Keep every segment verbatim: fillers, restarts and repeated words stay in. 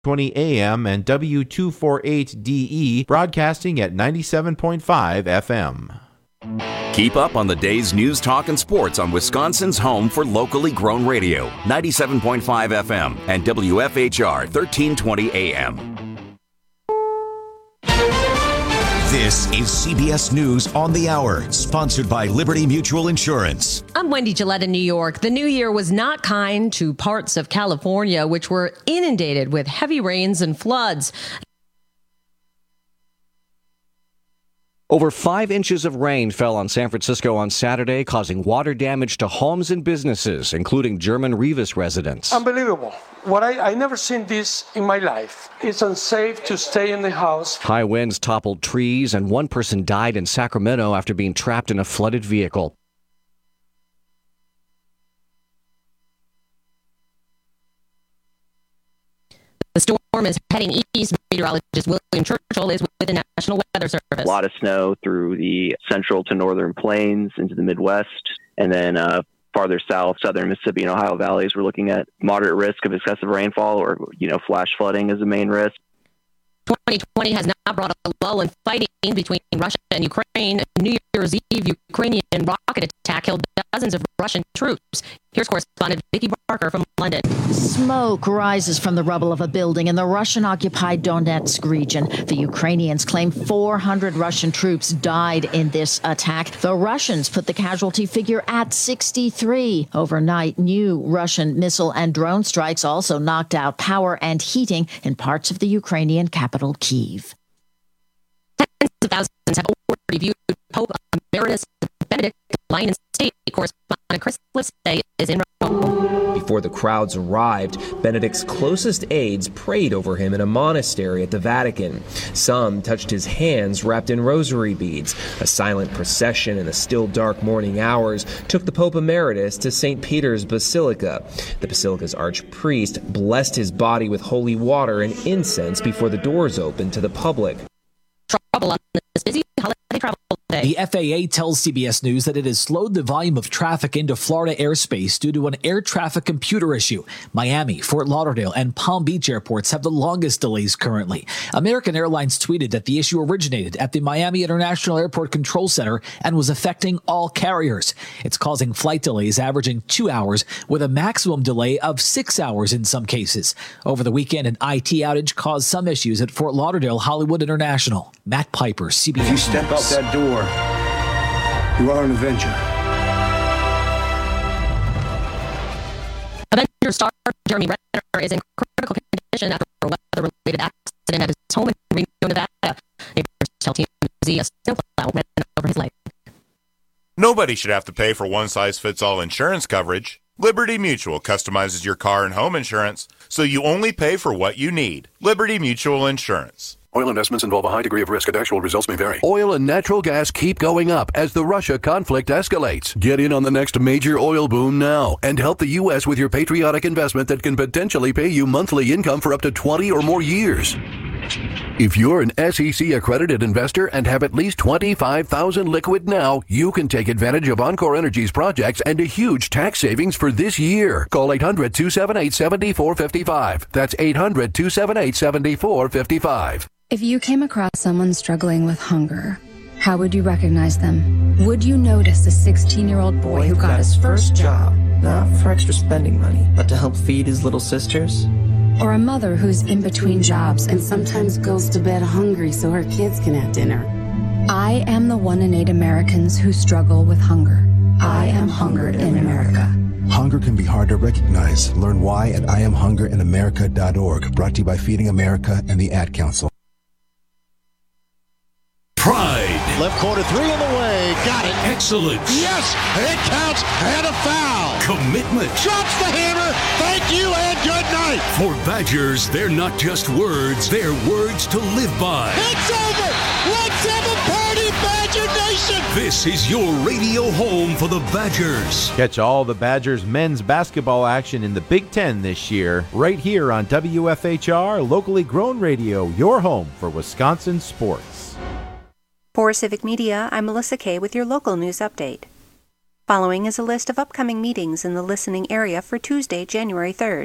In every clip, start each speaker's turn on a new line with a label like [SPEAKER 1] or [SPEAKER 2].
[SPEAKER 1] twenty A M and W two forty-eight D E, broadcasting at ninety-seven point five F M.
[SPEAKER 2] Keep up on the day's news, talk, and sports on Wisconsin's home for locally grown radio, ninety-seven point five F M and W F H R thirteen twenty A M.
[SPEAKER 3] This is C B S News on the Hour, sponsored by Liberty Mutual Insurance.
[SPEAKER 4] I'm Wendy Gillette in New York. The new year was not kind to parts of California, which were inundated with heavy rains and floods.
[SPEAKER 5] Over five inches of rain fell on San Francisco on Saturday, causing water damage to homes and businesses, including German Rivas residents.
[SPEAKER 6] Unbelievable. What I, I never seen this in my life. It's unsafe to stay in the house.
[SPEAKER 5] High winds toppled trees, and one person died in Sacramento after being trapped in a flooded vehicle.
[SPEAKER 4] The storm is heading east. Meteorologist William Churchill is with the National Weather Service.
[SPEAKER 7] A lot of snow through the central to northern plains into the Midwest, and then uh, farther south, southern Mississippi and Ohio valleys. We're looking at moderate risk of excessive rainfall, or you know, flash flooding as a main risk.
[SPEAKER 4] twenty twenty has now brought a lull in fighting between Russia and Ukraine. A New Year's Eve Ukrainian rocket attack killed dozens of Russian troops. Here's correspondent Vicky Barker from London.
[SPEAKER 8] Smoke rises from the rubble of a building in the Russian-occupied Donetsk region. The Ukrainians claim four hundred Russian troops died in this attack. The Russians put the casualty figure at sixty-three. Overnight, new Russian missile and drone strikes also knocked out power and heating in parts of the Ukrainian capital, Kyiv.
[SPEAKER 4] Tens of thousands have already viewed Pope Emeritus Benedict. Lion State correspondent Chris Lipsey is in Rome.
[SPEAKER 9] Before the crowds arrived, Benedict's closest aides prayed over him in a monastery at the Vatican. Some touched his hands wrapped in rosary beads. A silent procession in the still dark morning hours took the Pope Emeritus to Saint Peter's Basilica. The basilica's archpriest blessed his body with holy water and incense before the doors opened to the public.
[SPEAKER 4] Trouble on this busy holiday travel day.
[SPEAKER 10] The F A A tells C B S News that it has slowed the volume of traffic into Florida airspace due to an air traffic computer issue. Miami, Fort Lauderdale, and Palm Beach airports have the longest delays currently. American Airlines tweeted that the issue originated at the Miami International Airport Control Center and was affecting all carriers. It's causing flight delays averaging two hours with a maximum delay of six hours in some cases. Over the weekend, an I T outage caused some issues at Fort Lauderdale Hollywood International. Matt Piper, C B S
[SPEAKER 11] If you step out that door, you are an Avenger.
[SPEAKER 4] Avenger star Jeremy Renner is in critical condition after a weather-related accident at his home in Reno, Nevada. Neighbors tell T M Z a snowplow ran over his leg.
[SPEAKER 12] Nobody should have to pay for one-size-fits-all insurance coverage. Liberty Mutual customizes your car and home insurance so you only pay for what you need. Liberty Mutual Insurance.
[SPEAKER 13] Oil investments involve a high degree of risk and actual results may vary.
[SPEAKER 14] Oil and natural gas keep going up as the Russia conflict escalates. Get in on the next major oil boom now and help the U S with your patriotic investment that can potentially pay you monthly income for up to twenty or more years. If you're an S E C accredited investor and have at least twenty-five thousand dollars liquid now, you can take advantage of Encore Energy's projects and a huge tax savings for this year. Call eight hundred, two seven eight, seven four five five. That's eight hundred, two seven eight, seven four five five.
[SPEAKER 15] If you came across someone struggling with hunger, how would you recognize them? Would you notice a sixteen-year-old boy who got his first job,
[SPEAKER 16] not for extra spending money, but to help feed his little sisters?
[SPEAKER 15] Or a mother who's in between jobs and sometimes goes to bed hungry so her kids can have dinner? I am the one in eight Americans who struggle with hunger. I am hungered in America.
[SPEAKER 17] Hunger can be hard to recognize. Learn why at I am hunger in america dot org. Brought to you by Feeding America and the Ad Council.
[SPEAKER 18] Pride.
[SPEAKER 19] Left corner three on the way. Got it.
[SPEAKER 18] Excellence.
[SPEAKER 19] Yes, it counts and a foul.
[SPEAKER 18] Commitment.
[SPEAKER 19] Drops the hammer. Thank you and good night.
[SPEAKER 18] For Badgers, they're not just words, they're words to live by.
[SPEAKER 19] It's over. Let's have a party, Badger Nation.
[SPEAKER 18] This is your radio home for the Badgers.
[SPEAKER 1] Catch all the Badgers men's basketball action in the Big Ten this year, right here on W F H R, locally grown radio, your home for Wisconsin sports.
[SPEAKER 20] For Civic Media, I'm Melissa Kay with your local news update. Following is a list of upcoming meetings in the listening area for Tuesday, January third.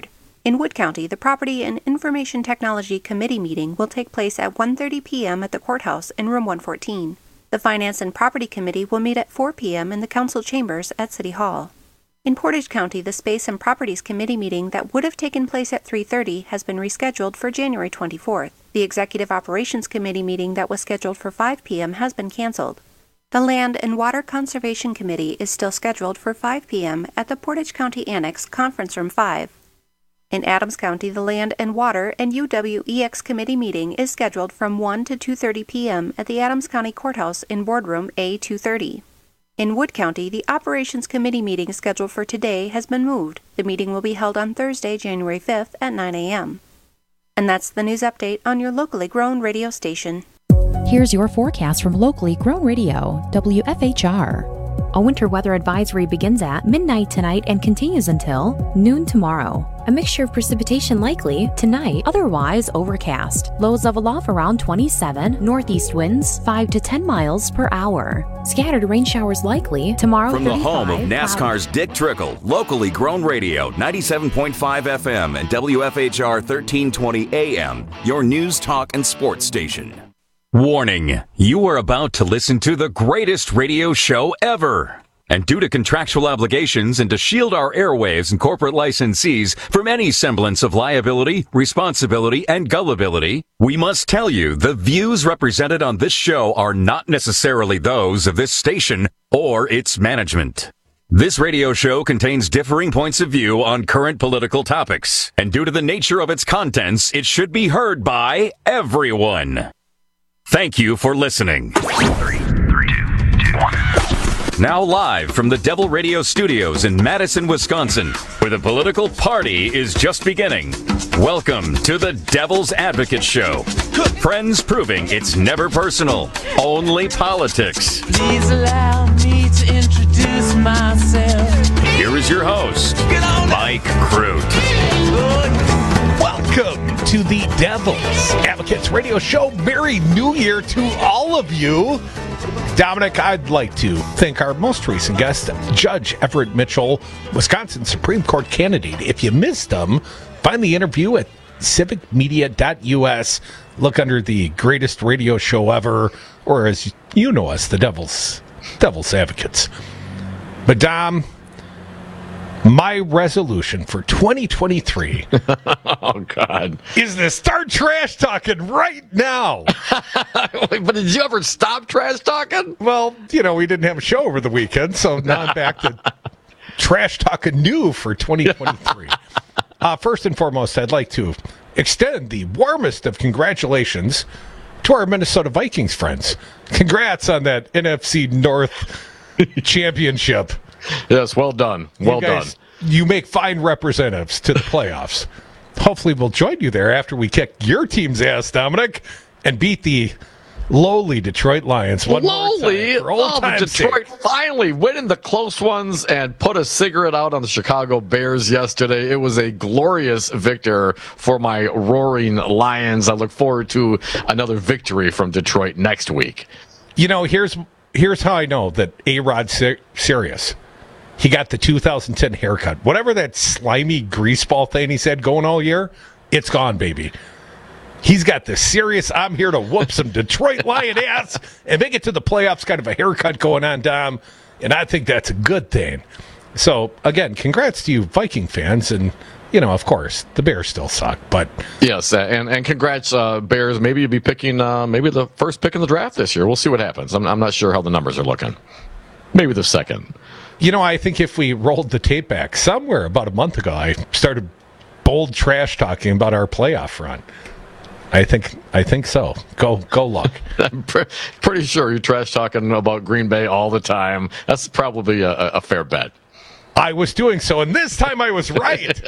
[SPEAKER 20] In Wood County, the Property and Information Technology Committee meeting will take place at one thirty p.m. at the courthouse in room one fourteen. The Finance and Property Committee will meet at four p.m. in the council chambers at City Hall. In Portage County, the Space and Properties Committee meeting that would have taken place at three thirty has been rescheduled for January twenty-fourth. The Executive Operations Committee meeting that was scheduled for five p.m. has been canceled. The Land and Water Conservation Committee is still scheduled for five p.m. at the Portage County Annex Conference Room five. In Adams County, the Land and Water and U W E X Committee meeting is scheduled from one to two thirty p.m. at the Adams County Courthouse in Boardroom A two thirty. In Wood County, the Operations Committee meeting scheduled for today has been moved. The meeting will be held on Thursday, January fifth at nine a.m. And that's the news update on your locally grown radio station.
[SPEAKER 21] Here's your forecast from locally grown radio, W F H R. A winter weather advisory begins at midnight tonight and continues until noon tomorrow. A mixture of precipitation likely tonight, otherwise overcast. Lows level off around twenty-seven, northeast winds five to ten miles per hour. Scattered rain showers likely tomorrow.
[SPEAKER 2] From the home of NASCAR's Dick Trickle, locally grown radio, ninety-seven point five F M and W F H R thirteen twenty A M, your news, talk, and sports station.
[SPEAKER 22] Warning, you are about to listen to the greatest radio show ever. And due to contractual obligations and to shield our airwaves and corporate licensees from any semblance of liability, responsibility, and gullibility, we must tell you the views represented on this show are not necessarily those of this station or its management. This radio show contains differing points of view on current political topics, and due to the nature of its contents, it should be heard by everyone. Thank you for listening. Three, three, two, two, one. Now live from the Devil Radio Studios in Madison, Wisconsin, where the political party is just beginning. Welcome to the Devil's Advocate Show. Friends proving it's never personal, only politics.
[SPEAKER 23] Please allow me to introduce myself.
[SPEAKER 22] Here is your host, Mike Crute.
[SPEAKER 24] Welcome to the Devil's Advocates Radio Show. Merry New Year to all of you. Dominic, I'd like to thank our most recent guest, Judge Everett Mitchell, Wisconsin Supreme Court candidate. If you missed him, find the interview at civic media dot U S. Look under the greatest radio show ever, or as you know us, the Devil's, Devil's Advocates. But Dom, my resolution for twenty twenty-three
[SPEAKER 25] oh, God.
[SPEAKER 24] is to start trash talking right now.
[SPEAKER 25] But did you ever stop trash talking?
[SPEAKER 24] Well, you know, we didn't have a show over the weekend, so now I'm back to trash talking new for twenty twenty-three. uh, first and foremost, I'd like to extend the warmest of congratulations to our Minnesota Vikings friends. Congrats on that N F C North championship.
[SPEAKER 25] Yes, well done. Well
[SPEAKER 24] you guys,
[SPEAKER 25] done.
[SPEAKER 24] You make fine representatives to the playoffs. Hopefully we'll join you there after we kick your team's ass, Dominic, and beat the lowly Detroit Lions one
[SPEAKER 25] lowly?
[SPEAKER 24] more time. For old
[SPEAKER 25] oh,
[SPEAKER 24] time's
[SPEAKER 25] Detroit
[SPEAKER 24] sake.
[SPEAKER 25] finally winning the close ones and put a cigarette out on the Chicago Bears yesterday. It was a glorious victory for my roaring Lions. I look forward to another victory from Detroit next week.
[SPEAKER 24] You know, here's here's how I know that A-Rod's ser- serious. He got the two thousand ten haircut. Whatever that slimy greaseball thing he said going all year, it's gone, baby. He's got the serious, I'm here to whoop some Detroit Lion ass and make it to the playoffs kind of a haircut going on, Dom. And I think that's a good thing. So, again, congrats to you Viking fans. And, you know, of course, the Bears still suck. But
[SPEAKER 25] yes, and, and congrats, uh, Bears. Maybe you'll be picking uh, maybe the first pick in the draft this year. We'll see what happens. I'm, I'm not sure how the numbers are looking. Maybe the second.
[SPEAKER 24] You know, I think if we rolled the tape back somewhere about a month ago, I started bold trash talking about our playoff run. I think I think so. Go go look.
[SPEAKER 25] I'm pre- pretty sure you're trash talking about Green Bay all the time. That's probably a, a fair bet.
[SPEAKER 24] I was doing so, and this time I was right.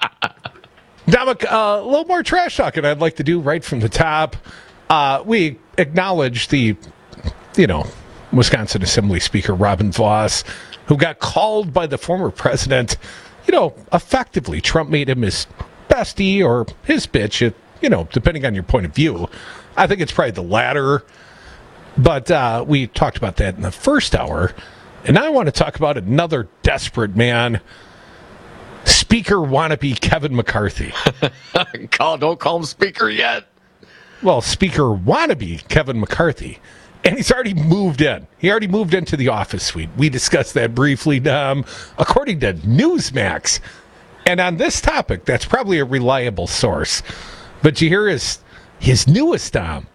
[SPEAKER 24] Dominic, uh, a little more trash talking I'd like to do right from the top. Uh, we acknowledge the, you know, Wisconsin Assembly Speaker Robin Vos, who got called by the former president. You know, effectively, Trump made him his bestie or his bitch, it, you know, depending on your point of view. I think it's probably the latter. But uh, we talked about that in the first hour. And now I want to talk about another desperate man. Speaker wannabe Kevin McCarthy.
[SPEAKER 25] call, don't call him Speaker yet.
[SPEAKER 24] Well, Speaker wannabe Kevin McCarthy. And he's already moved in. He already moved into the office suite. We discussed that briefly, um, according to Newsmax. And on this topic, that's probably a reliable source. But you hear his, his newest um,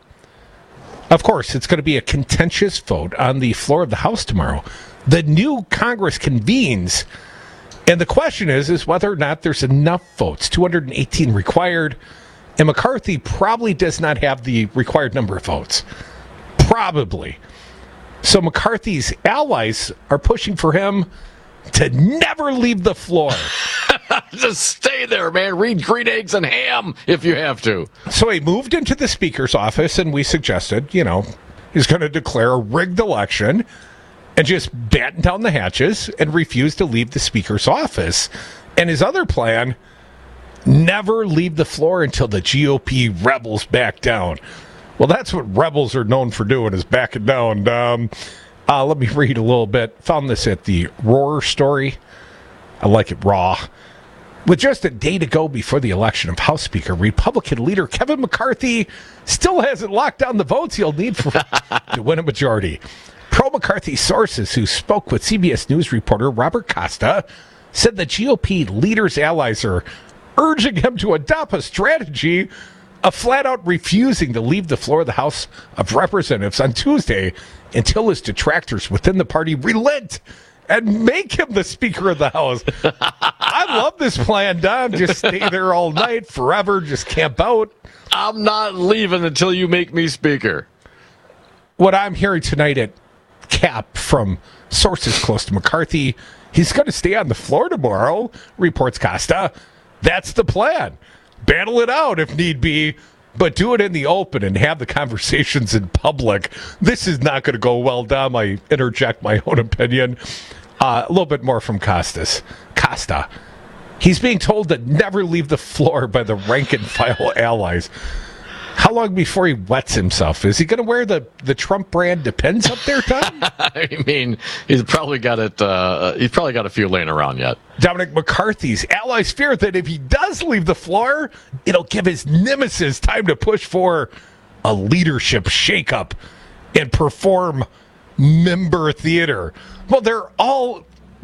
[SPEAKER 24] Of course, it's going to be a contentious vote on the floor of the House tomorrow. The new Congress convenes, and the question is, is whether or not there's enough votes, two hundred eighteen required, and McCarthy probably does not have the required number of votes. Probably. So McCarthy's allies are pushing for him to never leave the floor.
[SPEAKER 25] Just stay there, man. Read Green Eggs and Ham if you have to.
[SPEAKER 24] So he moved into the Speaker's office, and we suggested, you know, he's going to declare a rigged election and just batten down the hatches and refuse to leave the Speaker's office. And his other plan, never leave the floor until the G O P rebels back down. Well, that's what rebels are known for doing, is backing down. Um, uh, let me read a little bit. Found this at the Roar story. I like it raw. With just a day to go before the election of House Speaker, Republican leader Kevin McCarthy still hasn't locked down the votes he'll need for, to win a majority. Pro-McCarthy sources who spoke with C B S News reporter Robert Costa said the G O P leader's allies are urging him to adopt a strategy of flat-out refusing to leave the floor of the House of Representatives on Tuesday until his detractors within the party relent and make him the Speaker of the House. I love this plan, Don. Just stay there all night, forever, just camp out.
[SPEAKER 25] I'm not leaving until you make me Speaker.
[SPEAKER 24] What I'm hearing tonight at Cap from sources close to McCarthy, he's going to stay on the floor tomorrow, reports Costa. That's the plan. Battle it out if need be, but do it in the open and have the conversations in public. This is not going to go well, Dom. I interject my own opinion. Uh, a little bit more from Costas. Costa. He's being told to never leave the floor by the rank-and-file allies. How long before he wets himself? Is he going to wear the, the Trump brand Depends up there, Tom?
[SPEAKER 25] I mean, he's probably got it. Uh, he's probably got a few laying around yet.
[SPEAKER 24] Dominic McCarthy's allies fear that if he does leave the floor, it'll give his nemesis time to push for a leadership shakeup and perform member theater. Well, they're all.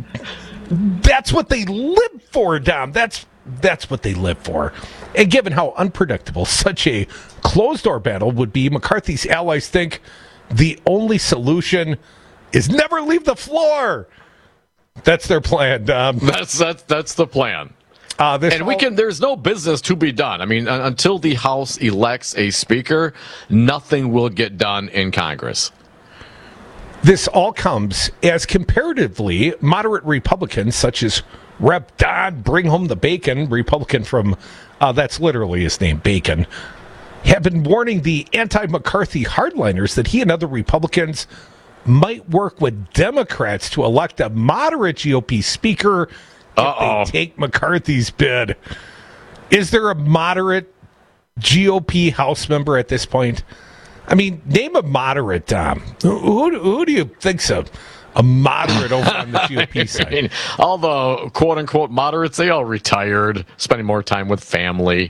[SPEAKER 24] That's what they live for, Dom. That's that's what they live for. And given how unpredictable such a closed-door battle would be, McCarthy's allies think the only solution is never leave the floor. That's their plan, Dom.
[SPEAKER 25] That's that's that's the plan.
[SPEAKER 24] Uh, this
[SPEAKER 25] and
[SPEAKER 24] all-
[SPEAKER 25] we can. There's no business to be done. I mean, uh, until the House elects a Speaker, nothing will get done in Congress.
[SPEAKER 24] This all comes as comparatively moderate Republicans, such as Rep Don Bring Home the Bacon, Republican from, uh, that's literally his name, Bacon, have been warning the anti-McCarthy hardliners that he and other Republicans might work with Democrats to elect a moderate G O P speaker
[SPEAKER 25] Uh-oh.
[SPEAKER 24] if they take McCarthy's bid. Is there a moderate G O P House member at this point? I mean, name a moderate, Tom. Who, who, who do you think's a, a moderate over on the G O P side?
[SPEAKER 25] I mean, all the quote-unquote moderates, they all retired, spending more time with family.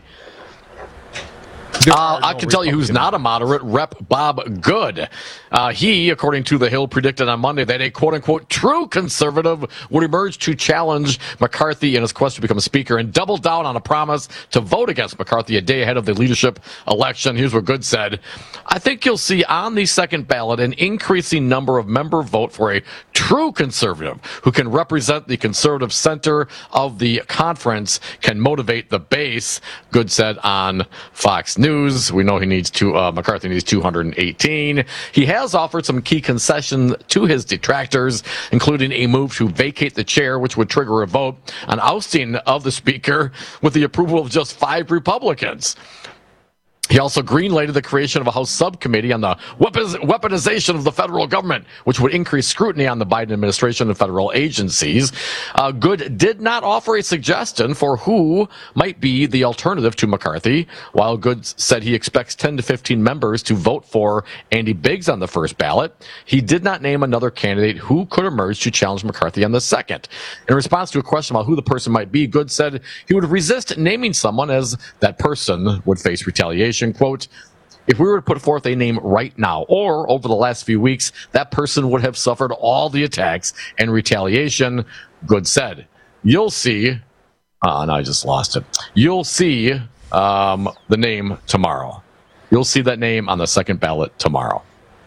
[SPEAKER 25] Uh, no I can tell you who's not a moderate, Rep Bob Good. Uh, he, according to The Hill, predicted on Monday that a quote-unquote true conservative would emerge to challenge McCarthy in his quest to become Speaker and double down on a promise to vote against McCarthy a day ahead of the leadership election. Here's what Good said. I think you'll see on the second ballot an increasing number of member vote for a true conservative who can represent the conservative center of the conference, can motivate the base, Good said on Fox News. We know he needs to, uh, McCarthy needs two hundred eighteen. He has offered some key concessions to his detractors, including a move to vacate the chair, which would trigger a vote on ousting of the Speaker with the approval of just five Republicans. He also greenlighted the creation of a House subcommittee on the weapons, weaponization of the federal government, which would increase scrutiny on the Biden administration and federal agencies. Uh, Good did not offer a suggestion for who might be the alternative to McCarthy, while Good said he expects ten to fifteen members to vote for Andy Biggs on the first ballot. He did not name another candidate who could emerge to challenge McCarthy on the second. In response to a question about who the person might be, Good said he would resist naming someone as that person would face retaliation. Quote, if we were to put forth a name right now or over the last few weeks, that person would have suffered all the attacks and retaliation, Good said. You'll see. Oh, no, I just lost it. You'll see um, the name tomorrow. You'll see that name on the second ballot tomorrow.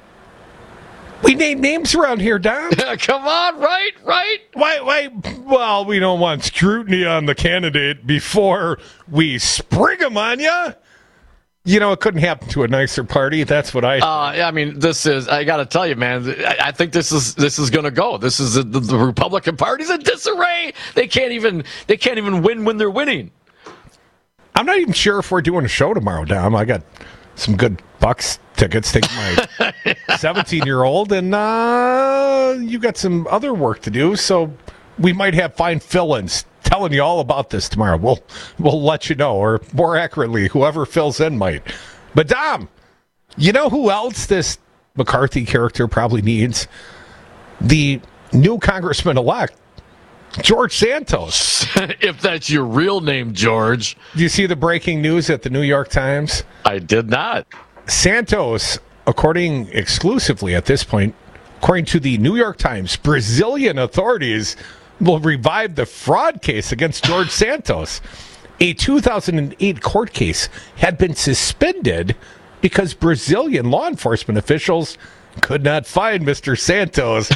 [SPEAKER 24] We name names around here, Don.
[SPEAKER 25] Come on, right, right.
[SPEAKER 24] Why, why? Well, we don't want scrutiny on the candidate before we spring them on you. You know, it couldn't happen to a nicer party. That's what I.
[SPEAKER 25] Uh, I mean, this is. I got to tell you, man. I, I think this is this is going to go. This is the, the Republican Party's in disarray. They can't even. They can't even win when they're winning.
[SPEAKER 24] I'm not even sure if we're doing a show tomorrow, Dom. I got some good Bucks tickets. Take my seventeen-year-old, and uh, you got some other work to do. So we might have fine fill-ins. Telling you all about this tomorrow. We'll we'll let you know, or more accurately, whoever fills in might. But Dom, you know who else this McCarthy character probably needs? The new congressman-elect, George Santos.
[SPEAKER 25] If that's your real name, George.
[SPEAKER 24] Do you see the breaking news at the New York Times?
[SPEAKER 25] I did not.
[SPEAKER 24] Santos, according exclusively at this point, according to the New York Times, Brazilian authorities will revive the fraud case against George Santos. A two thousand eight court case had been suspended because Brazilian law enforcement officials could not find Mister Santos.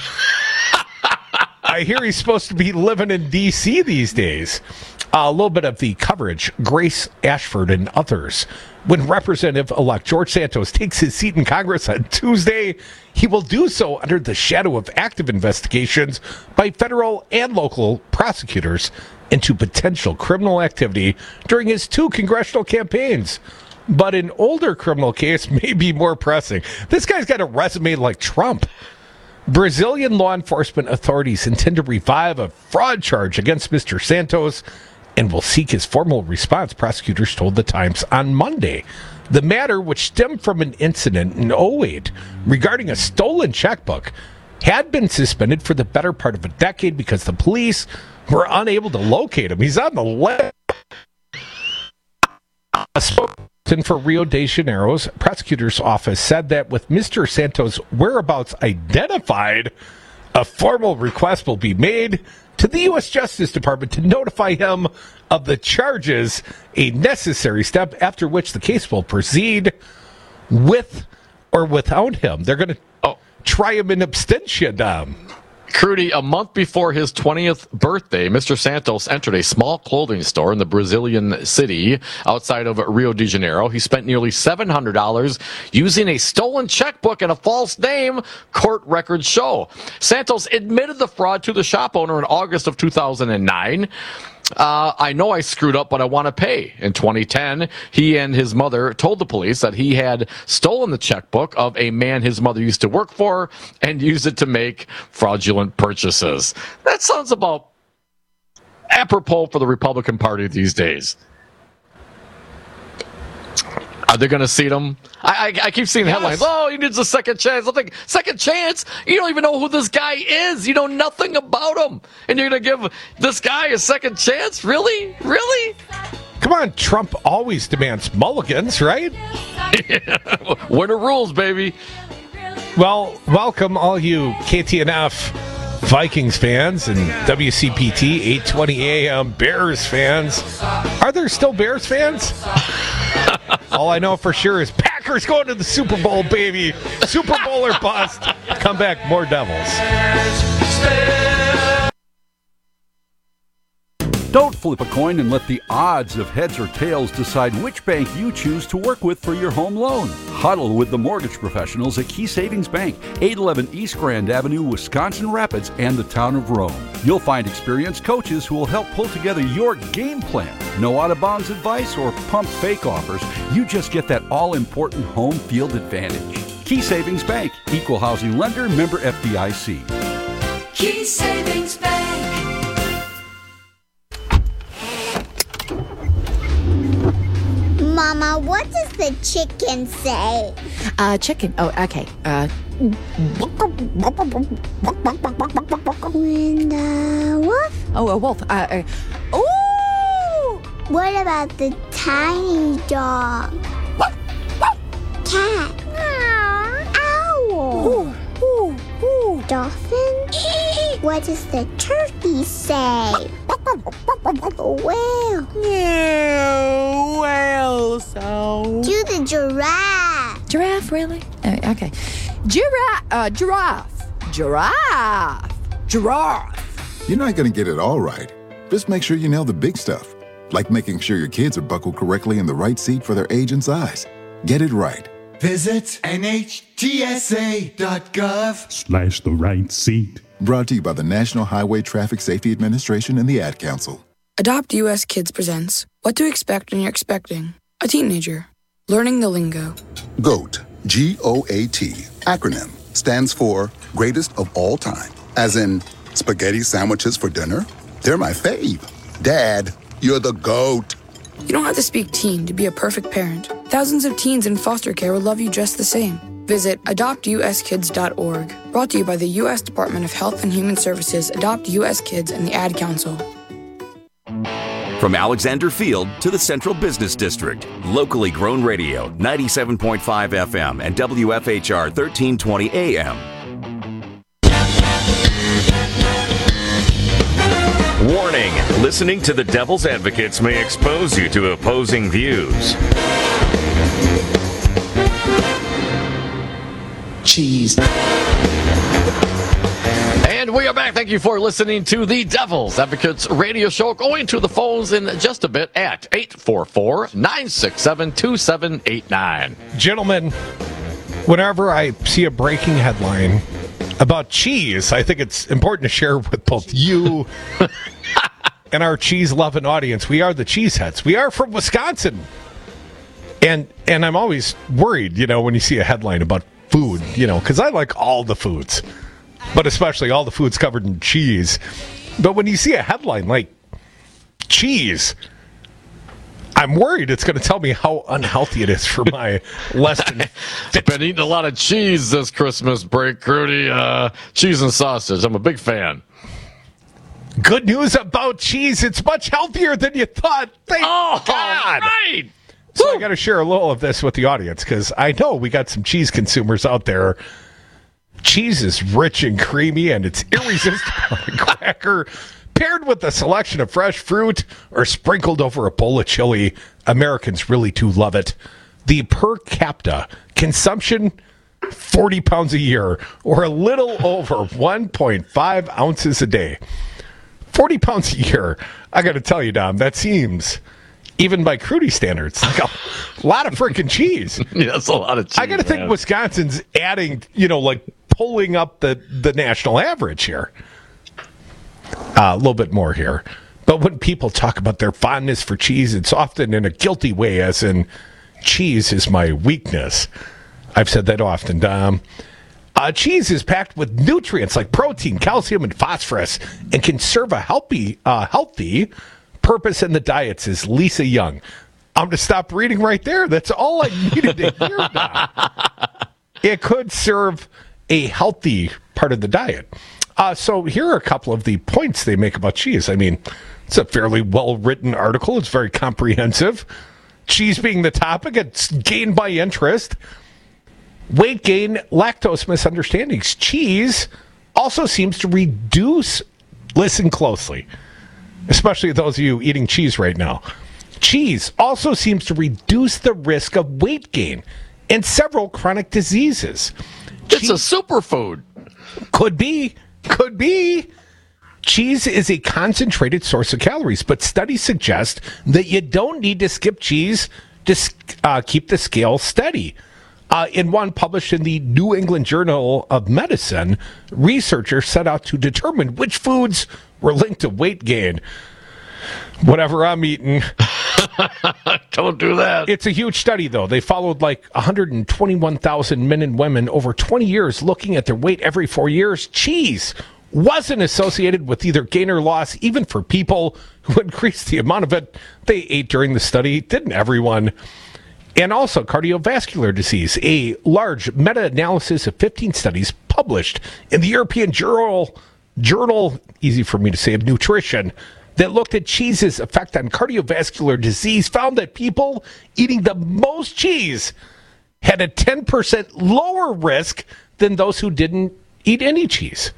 [SPEAKER 24] I hear he's supposed to be living in D C these days. Uh, a little bit of the coverage. Grace Ashford and others. When Representative-elect George Santos takes his seat in Congress on Tuesday, he will do so under the shadow of active investigations by federal and local prosecutors into potential criminal activity during his two congressional campaigns. But an older criminal case may be more pressing. This guy's got a resume like Trump. Brazilian law enforcement authorities intend to revive a fraud charge against Mister Santos and will seek his formal response, prosecutors told the Times on Monday. The matter, which stemmed from an incident in oh eight regarding a stolen checkbook, had been suspended for the better part of a decade because the police were unable to locate him. He's on the list. A spokesperson for Rio de Janeiro's prosecutor's office said that with Mister Santos' whereabouts identified, a formal request will be made to the U S Justice Department to notify him of the charges, a necessary step after which the case will proceed with or without him. They're going to oh. try him in absentia, Dom.
[SPEAKER 25] Crudy, a month before his twentieth birthday, Mister Santos entered a small clothing store in the Brazilian city outside of Rio de Janeiro. He spent nearly seven hundred dollars using a stolen checkbook and a false name, court records show. Santos admitted the fraud to the shop owner in August of two thousand nine. Uh, I know I screwed up, but I want to pay. In twenty ten, he and his mother told the police that he had stolen the checkbook of a man his mother used to work for and used it to make fraudulent purchases. That sounds about apropos for the Republican Party these days. Are they going to seat him? I, I, I keep seeing yes. headlines. Oh, he needs a second chance. I think, second chance? You don't even know who this guy is. You know nothing about him. And you're going to give this guy a second chance? Really? Really?
[SPEAKER 24] Come on, Trump always demands mulligans, right?
[SPEAKER 25] Yeah. Winner rules, baby.
[SPEAKER 24] Well, welcome all you K T N F Vikings fans and W C P T eight twenty A M Bears fans. Are there still Bears fans? All I know for sure is Packers going to the Super Bowl, baby. Super Bowl or bust. Come back, more Devils.
[SPEAKER 3] Don't flip a coin and let the odds of heads or tails decide which bank you choose to work with for your home loan. Huddle with the mortgage professionals at Key Savings Bank, eight eleven East Grand Avenue, Wisconsin Rapids, and the town of Rome. You'll find experienced coaches who will help pull together your game plan. No out-of-bounds advice or pump fake offers. You just get that all-important home field advantage. Key Savings Bank, equal housing lender, member F D I C.
[SPEAKER 5] Key Savings Bank.
[SPEAKER 6] Mama, what does the chicken say?
[SPEAKER 7] Uh, chicken. Oh, okay. Uh.
[SPEAKER 6] When the wolf?
[SPEAKER 7] Oh, a wolf. Uh. uh ooh!
[SPEAKER 6] What about the tiny dog? Cat. Owl.
[SPEAKER 7] Ooh, ooh, ooh.
[SPEAKER 6] Dolphin? What does the turkey say? Whale.
[SPEAKER 7] Yeah, whale sound.
[SPEAKER 6] Do the giraffe.
[SPEAKER 7] Giraffe, really? Uh, okay. Giraffe. Uh, giraffe. Giraffe. Giraffe.
[SPEAKER 8] You're not going to get it all right. Just make sure you nail the big stuff, like making sure your kids are buckled correctly in the right seat for their age and size. Get it right.
[SPEAKER 26] Visit N H T S A dot gov
[SPEAKER 27] slash the right seat.
[SPEAKER 8] Brought to you by the National Highway Traffic Safety Administration and the Ad Council.
[SPEAKER 28] Adopt U S Kids presents What to Expect When You're Expecting a Teenager. Learning the lingo.
[SPEAKER 29] GOAT, G O A T, acronym, stands for Greatest of All Time. As in, spaghetti sandwiches for dinner? They're my fave. Dad, you're the GOAT.
[SPEAKER 28] You don't have to speak teen to be a perfect parent. Thousands of teens in foster care will love you just the same. Visit adopt u s kids dot org. Brought to you by the U S Department of Health and Human Services, Adopt U S Kids, and the Ad Council.
[SPEAKER 2] From Alexander Field to the Central Business District, locally grown radio, ninety-seven point five F M and W F H R thirteen twenty A M. Warning, listening to the Devil's Advocates may expose you to opposing views.
[SPEAKER 23] Cheese.
[SPEAKER 25] And we are back. Thank you for listening to the Devil's Advocates radio show. Going to the phones in just a bit at eight four four, nine six seven, two seven eight nine.
[SPEAKER 24] Gentlemen, whenever I see a breaking headline about cheese, I think it's important to share with both you and our cheese-loving audience. We are the Cheeseheads. We are from Wisconsin. And and I'm always worried, you know, when you see a headline about food, you know, because I like all the foods, but especially all the foods covered in cheese. But when you see a headline like cheese, I'm worried it's going to tell me how unhealthy it is for my less than...
[SPEAKER 25] I've been eating a lot of cheese this Christmas break, Crudy. Uh, cheese and sausage. I'm a big fan.
[SPEAKER 24] Good news about cheese. It's much healthier than you thought. Thank
[SPEAKER 25] oh,
[SPEAKER 24] God.
[SPEAKER 25] Right.
[SPEAKER 24] So Woo. I got to share a little of this with the audience because I know we got some cheese consumers out there. Cheese is rich and creamy, and it's irresistible on a cracker. Paired with a selection of fresh fruit or sprinkled over a bowl of chili, Americans really do love it. The per capita consumption, forty pounds a year, or a little over one point five ounces a day. forty pounds a year. I got to tell you, Dom, that seems... even by Crudy standards, like a lot of freaking cheese.
[SPEAKER 25] Yeah, that's a lot of cheese.
[SPEAKER 24] I got to think Wisconsin's adding, you know, like pulling up the, the national average here. Uh, a little bit more here. But when people talk about their fondness for cheese, it's often in a guilty way, as in, cheese is my weakness. I've said that often, Dom. Uh, cheese is packed with nutrients like protein, calcium, and phosphorus, and can serve a healthy, uh, healthy purpose in the diet, says Lisa Young. I'm going to stop reading right there. That's all I needed to hear now. It could serve a healthy part of the diet. Uh, so here are a couple of the points they make about cheese. I mean, it's a fairly well-written article. It's very comprehensive. Cheese being the topic, it's gained by interest. Weight gain, lactose misunderstandings. Cheese also seems to reduce, listen closely, especially those of you eating cheese right now. Cheese also seems to reduce the risk of weight gain and several chronic diseases.
[SPEAKER 25] It's cheese, a superfood.
[SPEAKER 24] Could be. Could be. cheese is a concentrated source of calories, but studies suggest that you don't need to skip cheese to uh, keep the scale steady. Uh, in one published in the New England Journal of Medicine, researchers set out to determine which foods were linked to weight gain. Whatever I'm eating.
[SPEAKER 25] Don't do that.
[SPEAKER 24] It's a huge study, though. They followed like one hundred twenty-one thousand men and women over twenty years, looking at their weight every four years. Cheese wasn't associated with either gain or loss, even for people who increased the amount of it they ate during the study. Didn't everyone? And also cardiovascular disease. A large meta-analysis of fifteen studies published in the European Journal, Journal, easy for me to say, of Nutrition, that looked at cheese's effect on cardiovascular disease found that people eating the most cheese had a ten percent lower risk than those who didn't eat any cheese.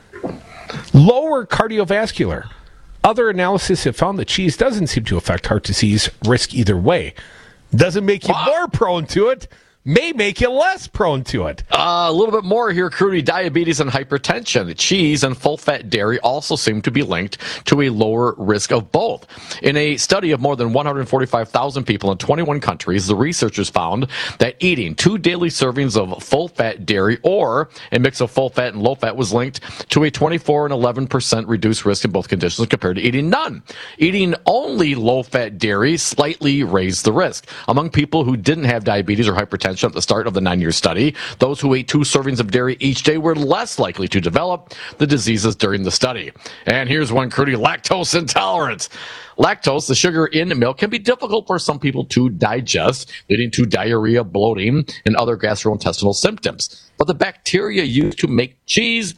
[SPEAKER 24] Lower cardiovascular. Other analysis have found that cheese doesn't seem to affect heart disease risk either way. Doesn't make you wow. more prone to it. May make you less prone to it.
[SPEAKER 25] Uh, a little bit more here, Crudy. Diabetes and hypertension. Cheese and full-fat dairy also seem to be linked to a lower risk of both. In a study of more than one hundred forty-five thousand people in twenty-one countries, the researchers found that eating two daily servings of full-fat dairy or a mix of full-fat and low-fat was linked to a twenty-four and eleven percent reduced risk in both conditions compared to eating none. Eating only low-fat dairy slightly raised the risk. Among people who didn't have diabetes or hypertension at the start of the nine-year study, those who ate two servings of dairy each day were less likely to develop the diseases during the study. And here's one, Crudy: lactose intolerance. Lactose, the sugar in milk, can be difficult for some people to digest, leading to diarrhea, bloating, and other gastrointestinal symptoms. But the bacteria used to make cheese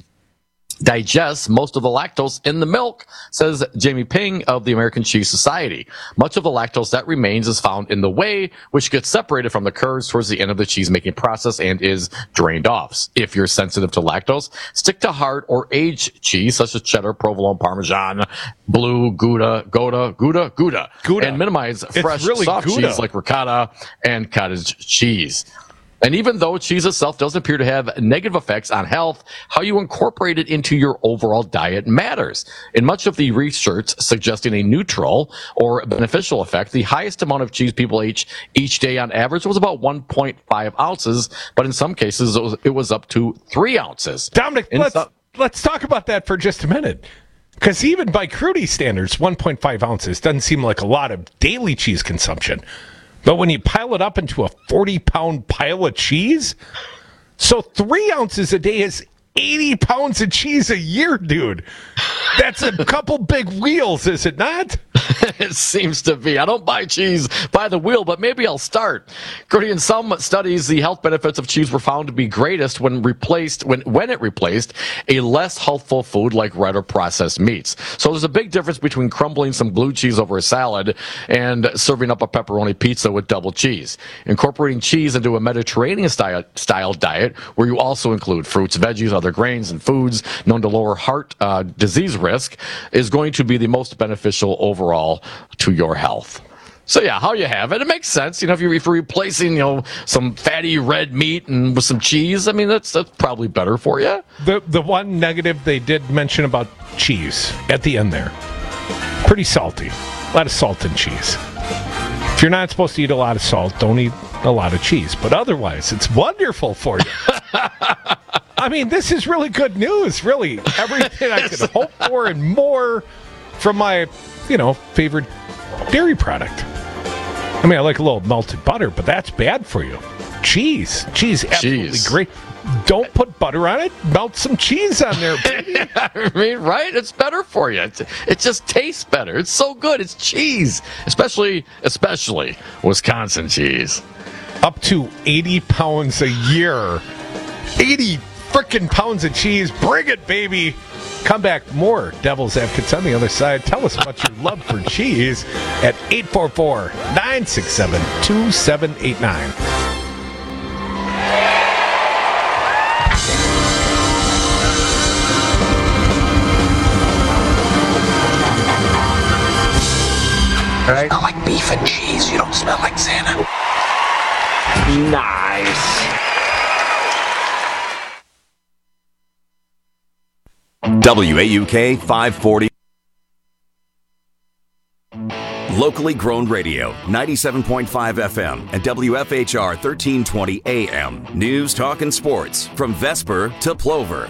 [SPEAKER 25] digests most of the lactose in the milk, says Jamie Ping of the American Cheese Society. Much of the lactose that remains is found in the whey, which gets separated from the curds towards the end of the cheese-making process and is drained off. If you're sensitive to lactose, stick to hard or aged cheese, such as cheddar, provolone, parmesan, blue, Gouda, Gouda, Gouda, Gouda,
[SPEAKER 24] Gouda.
[SPEAKER 25] and minimize
[SPEAKER 24] It's
[SPEAKER 25] fresh
[SPEAKER 24] really
[SPEAKER 25] soft
[SPEAKER 24] Gouda.
[SPEAKER 25] cheese like ricotta and cottage cheese. And even though cheese itself doesn't appear to have negative effects on health, how you incorporate it into your overall diet matters. In much of the research suggesting a neutral or beneficial effect, the highest amount of cheese people ate each day on average was about one point five ounces, but in some cases it was, it was up to three ounces.
[SPEAKER 24] Dominic,
[SPEAKER 25] In
[SPEAKER 24] let's,
[SPEAKER 25] some-
[SPEAKER 24] let's talk about that for just a minute. Because even by Crudy standards, one point five ounces doesn't seem like a lot of daily cheese consumption. But when you pile it up into a forty-pound pile of cheese, so three ounces a day is eighty pounds of cheese a year, dude. That's a couple big wheels, is it not?
[SPEAKER 25] It seems to be. I don't buy cheese by the wheel, but maybe I'll start. Crudy, in some studies, the health benefits of cheese were found to be greatest when replaced when when it replaced a less healthful food like red or processed meats. So there's a big difference between crumbling some blue cheese over a salad and serving up a pepperoni pizza with double cheese. Incorporating cheese into a Mediterranean style, style diet, where you also include fruits, veggies, other grains, and foods known to lower heart uh, disease risk, is going to be the most beneficial overall to your health. So yeah, how you have it, it makes sense. You know, if you're, if you're replacing, you know, some fatty red meat and with some cheese, I mean, that's that's probably better for you.
[SPEAKER 24] The the one negative they did mention about cheese at the end there, pretty salty. A lot of salt in cheese. If you're not supposed to eat a lot of salt, don't eat a lot of cheese. But otherwise, it's wonderful for you. I mean, this is really good news, really. Everything I could hope for and more from my, you know, favorite dairy product. I mean, I like a little melted butter, but that's bad for you. Cheese. Cheese, absolutely
[SPEAKER 25] Cheese.
[SPEAKER 24] great. Don't put butter on it. Melt some cheese on there, baby.
[SPEAKER 25] I mean, right? It's better for you. It, it just tastes better. It's so good. It's cheese, especially, especially Wisconsin cheese.
[SPEAKER 24] Up to eighty pounds a year. eighty frickin' pounds of cheese. Bring it, baby. Come back, more Devil's Advocates on the other side. Tell us about your love for cheese at eight four four, nine six seven, two seven eight nine.
[SPEAKER 4] You smell like beef and cheese. You don't smell like Santa.
[SPEAKER 25] Nice.
[SPEAKER 2] W A U K five forty. Locally grown radio, ninety-seven point five F M and W F H R thirteen twenty A M. News, talk, and sports from Vesper to Plover.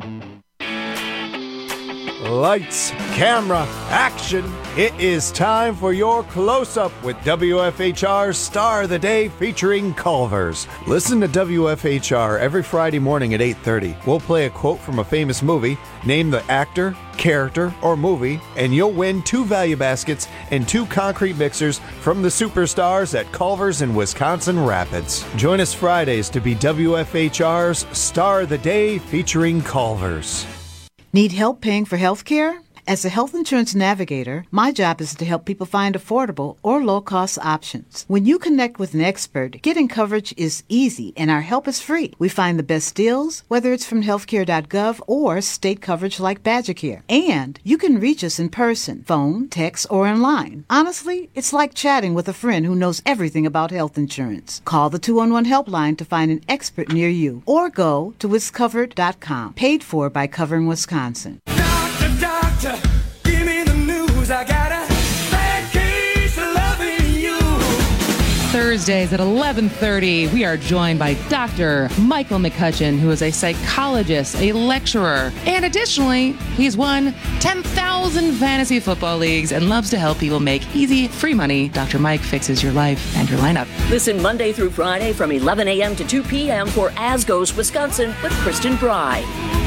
[SPEAKER 9] Lights, camera, action. It is time for your close-up with W F H R's Star of the Day featuring Culver's. Listen to W F H R every Friday morning at eight thirty. We'll play a quote from a famous movie, name the actor, character, or movie, and you'll win two value baskets and two concrete mixers from the superstars at Culver's in Wisconsin Rapids. Join us Fridays to be W F H R's Star of the Day featuring Culver's.
[SPEAKER 10] Need help paying for health care? As a health insurance navigator, my job is to help people find affordable or low-cost options. When you connect with an expert, getting coverage is easy and our help is free. We find the best deals, whether it's from healthcare dot gov or state coverage like BadgerCare. And you can reach us in person, phone, text, or online. Honestly, it's like chatting with a friend who knows everything about health insurance. Call the two one one helpline to find an expert near you or go to wiscovered dot com. Paid for by Covering Wisconsin.
[SPEAKER 19] Doctor, give me the news. I got a bad case of loving you.
[SPEAKER 11] Thursdays at eleven thirty, we are joined by Doctor Michael McCutcheon, who is a psychologist, a lecturer, and additionally, he's won ten thousand fantasy football leagues and loves to help people make easy, free money. Doctor Mike fixes your life and your lineup.
[SPEAKER 12] Listen Monday through Friday from eleven a.m. to two p.m. for As Goes Wisconsin with Kristen Bry.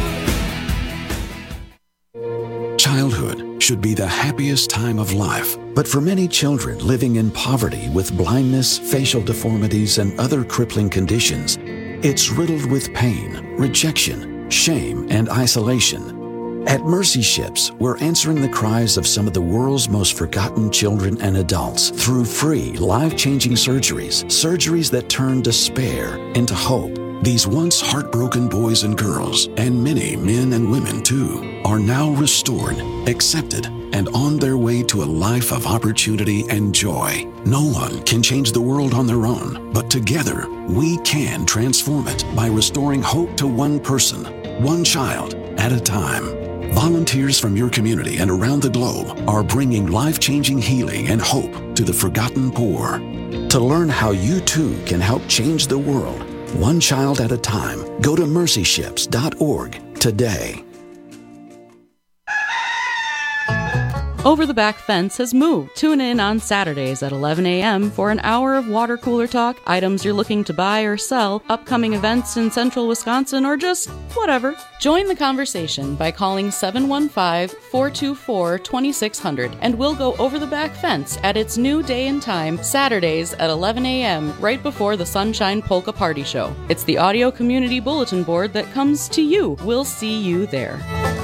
[SPEAKER 13] Childhood should be the happiest time of life, but for many children living in poverty with blindness, facial deformities, and other crippling conditions, it's riddled with pain, rejection, shame, and isolation. At Mercy Ships, we're answering the cries of some of the world's most forgotten children and adults through free, life-changing surgeries, surgeries that turn despair into hope. These once heartbroken boys and girls, and many men and women too, are now restored, accepted, and on their way to a life of opportunity and joy. No one can change the world on their own, but together we can transform it by restoring hope to one person, one child at a time. Volunteers from your community and around the globe are bringing life-changing healing and hope to the forgotten poor. To learn how you too can help change the world, one child at a time, go to mercy ships dot org today.
[SPEAKER 14] Over the Back Fence has moved. Tune in on Saturdays at eleven a.m. for an hour of water cooler talk, items you're looking to buy or sell, upcoming events in central Wisconsin, or just whatever. Join the conversation by calling seven one five, four two four, two six zero zero and we'll go over the back fence at its new day and time, Saturdays at eleven a.m. right before the Sunshine Polka Party Show. It's the audio community bulletin board that comes to you. We'll see you there.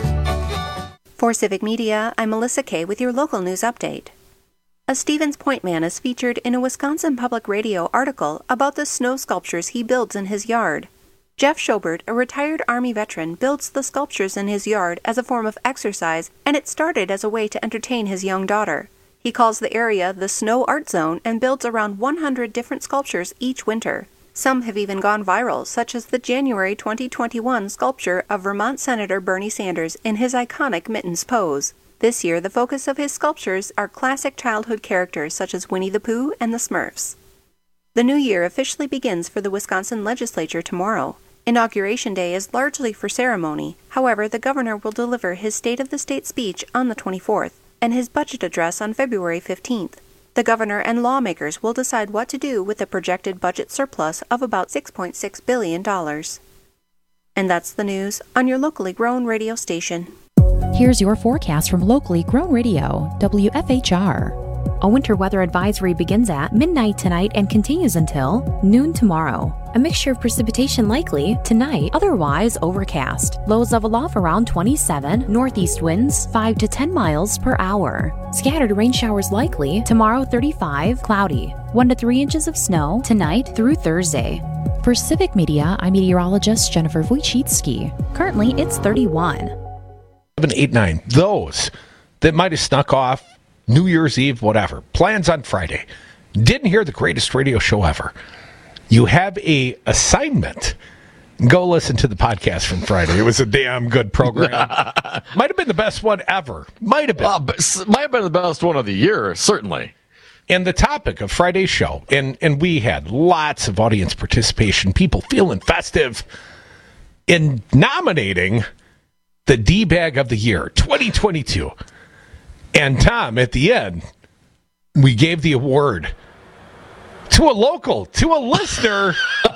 [SPEAKER 20] For Civic Media, I'm Melissa Kay with your local news update. A Stevens Point man is featured in a Wisconsin Public Radio article about the snow sculptures he builds in his yard. Jeff Schobert, a retired Army veteran, builds the sculptures in his yard as a form of exercise, and it started as a way to entertain his young daughter. He calls the area the Snow Art Zone and builds around one hundred different sculptures each winter. Some have even gone viral, such as the January twenty twenty-one sculpture of Vermont Senator Bernie Sanders in his iconic mittens pose. This year, the focus of his sculptures are classic childhood characters such as Winnie the Pooh and the Smurfs. The new year officially begins for the Wisconsin legislature tomorrow. Inauguration Day is largely for ceremony. However, the governor will deliver his State of the State speech on the twenty-fourth and his budget address on February fifteenth. The governor and lawmakers will decide what to do with the projected budget surplus of about six point six billion dollars. And that's the news on your locally grown radio station.
[SPEAKER 21] Here's your forecast from locally grown radio, W F H R. A winter weather advisory begins at midnight tonight and continues until noon tomorrow. A mixture of precipitation likely tonight, otherwise overcast. Lows level off around twenty-seven, northeast winds five to ten miles per hour. Scattered rain showers likely tomorrow, thirty-five, cloudy. one to three inches of snow tonight through Thursday. For Civic Media, I'm meteorologist Jennifer Wojcicki. Currently, it's thirty-one.
[SPEAKER 24] seven eight nine, those that might have snuck off New Year's Eve, whatever, plans on Friday, didn't hear the greatest radio show ever. You have a assignment. Go listen to the podcast from Friday. It was a damn good program. Might have been the best one ever. Might have been.
[SPEAKER 25] Uh, might have been the best one of the year, certainly.
[SPEAKER 24] And the topic of Friday's show, and, and we had lots of audience participation, people feeling festive in nominating the D-Bag of the Year, twenty twenty-two. And Tom, at the end, we gave the award to a local, to a listener,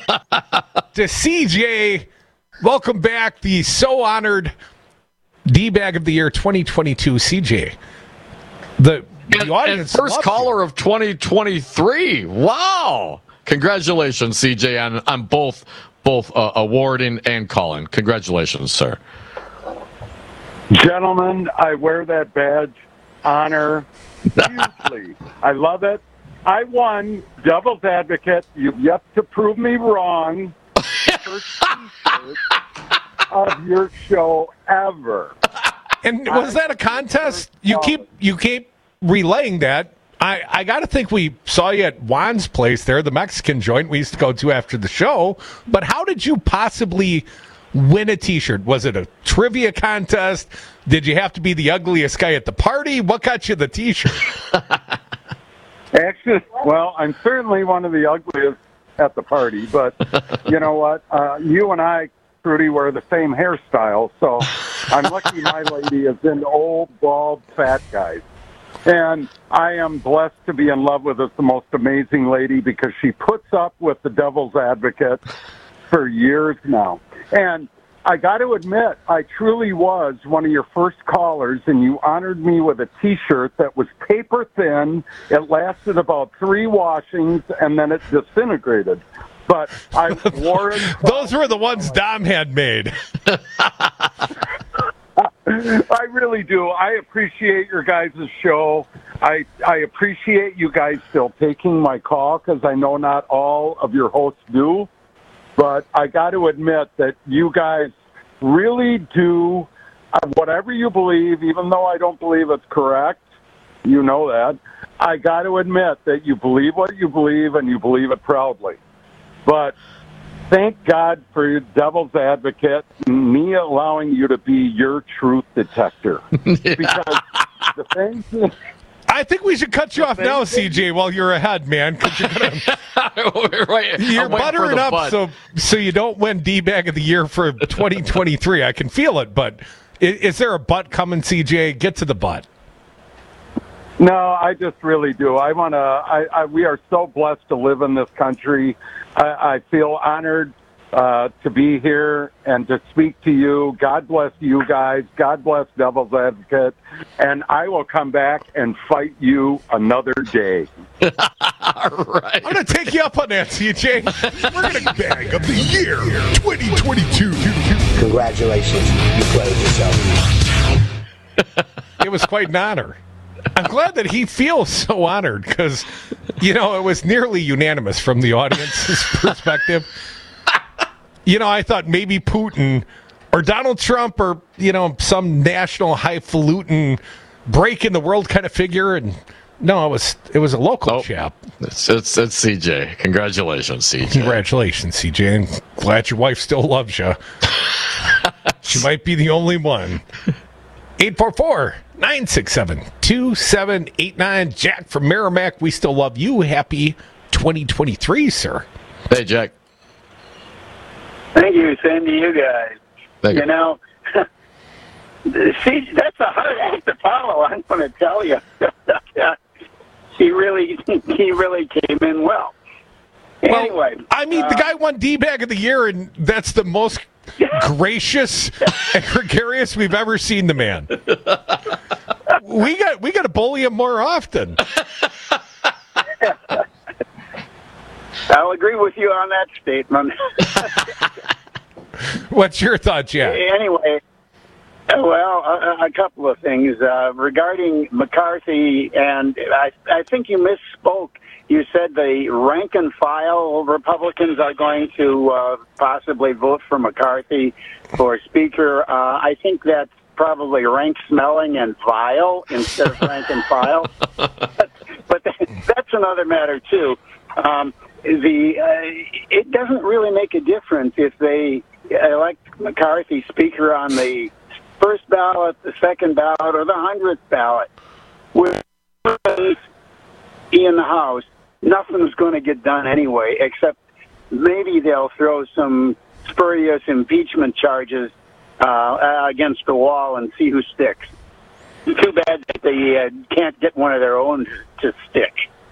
[SPEAKER 24] to C J. Welcome back, the so honored D-Bag of the Year twenty twenty-two, C J. The, the
[SPEAKER 25] and,
[SPEAKER 24] audience
[SPEAKER 25] and first caller
[SPEAKER 24] you.
[SPEAKER 25] of twenty twenty-three. Wow. Congratulations, C J, on, on both both uh, awarding and calling. Congratulations, sir.
[SPEAKER 1] Gentlemen, I wear that badge, honor, hugely. I love it. I won Devil's Advocate. You've yet to prove me wrong. First t-shirt of your show ever.
[SPEAKER 24] And was that a contest? You keep you keep relaying that. I, I got to think we saw you at Juan's place there, the Mexican joint we used to go to after the show. But how did you possibly win a T-shirt? Was it a trivia contest? Did you have to be the ugliest guy at the party? What got you the T-shirt?
[SPEAKER 1] Actually, well, I'm certainly one of the ugliest at the party. But you know what? Uh, you and I, Trudy, wear the same hairstyle. So I'm lucky my lady is into old, bald, fat guys. And I am blessed to be in love with this, the most amazing lady, because she puts up with the Devil's Advocate for years now. And I got to admit, I truly was one of your first callers, and you honored me with a T-shirt that was paper thin. It lasted about three washings, and then it disintegrated. But I wore it.
[SPEAKER 24] Those were the ones Dom had made.
[SPEAKER 1] I really do. I appreciate your guys' show. I I appreciate you guys still taking my call, because I know not all of your hosts do. But I got to admit that you guys really do, uh, whatever you believe, even though I don't believe it's correct, you know that, I got to admit that you believe what you believe, and you believe it proudly. But thank God for your Devil's Advocate, me allowing you to be your truth detector. Because the thing...
[SPEAKER 24] I think we should cut you off now, C J, while you're ahead, man. Because you're, gonna,
[SPEAKER 25] right.
[SPEAKER 24] you're buttering up butt. so so you don't win D-Bag of the Year for twenty twenty-three. I can feel it, but is, is there a butt coming, C J? Get to the butt.
[SPEAKER 1] No, I just really do. I want to. I, I we are so blessed to live in this country. I, I feel honored uh, to be here and to speak to you. God bless you guys. God bless Devil's Advocate. And I will come back and fight you another day.
[SPEAKER 24] All right. I'm going to take you up on that, C J. We're going to bag of the year twenty twenty-two.
[SPEAKER 4] Congratulations. You played yourself.
[SPEAKER 24] It was quite an honor. I'm glad that he feels so honored, because, you know, it was nearly unanimous from the audience's perspective. You know, I thought maybe Putin or Donald Trump or, you know, some national highfalutin break in the world kind of figure. And no, it was it was a local
[SPEAKER 25] nope.
[SPEAKER 24] chap.
[SPEAKER 25] It's, it's, it's C J. Congratulations, C J.
[SPEAKER 24] Congratulations, C J. And glad your wife still loves you. She might be the only one. eight four four, nine six seven, two seven eight nine. Jack from Merrimack, we still love you. Happy twenty twenty-three, sir.
[SPEAKER 25] Hey, Jack.
[SPEAKER 3] Thank you. Same to you guys.
[SPEAKER 25] Thank
[SPEAKER 3] you
[SPEAKER 25] you.
[SPEAKER 3] know, see, that's a hard act to follow, I'm going to tell you. he really he really came in well.
[SPEAKER 24] Well,
[SPEAKER 3] anyway.
[SPEAKER 24] I mean,
[SPEAKER 3] uh,
[SPEAKER 24] the guy won D-Bag of the Year, and that's the most gracious and gregarious we've ever seen the man. We got we got to bully him more often.
[SPEAKER 3] I'll agree with you on that statement.
[SPEAKER 24] What's your thought, Jack?
[SPEAKER 3] Anyway, well, a, a couple of things uh, regarding McCarthy, and I, I think you misspoke. You said the rank and file Republicans are going to uh, possibly vote for McCarthy for Speaker. Uh, I think that's probably rank smelling and vile instead of rank and file. But, but that's another matter too. Um, the uh, it doesn't really make a difference if they elect McCarthy Speaker on the first ballot, the second ballot, or the hundredth ballot, with he in the House, nothing's going to get done anyway, except maybe they'll throw some spurious impeachment charges uh, against the wall and see who sticks. Too bad that they uh, can't get one of their own to stick.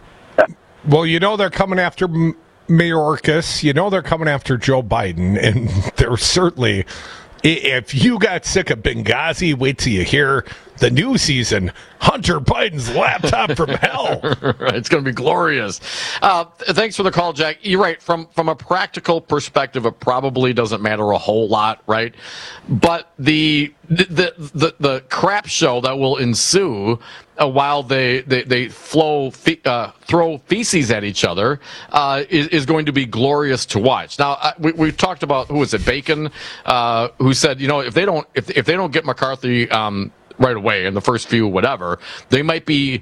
[SPEAKER 24] Well, you know they're coming after M- Mayorkas. You know they're coming after Joe Biden, and they're certainly... If you got sick of Benghazi, wait till you hear the new season, Hunter Biden's laptop from hell.
[SPEAKER 25] It's going to be glorious. Uh, thanks for the call, Jack. You're right. From from a practical perspective, it probably doesn't matter a whole lot, right? But the the the, the crap show that will ensue uh, while they they they flow fe- uh, throw feces at each other uh, is, is going to be glorious to watch. Now uh, we we talked about who was it, Bacon, uh, who said, you know, if they don't if if they don't get McCarthy um, right away in the first few whatever, they might be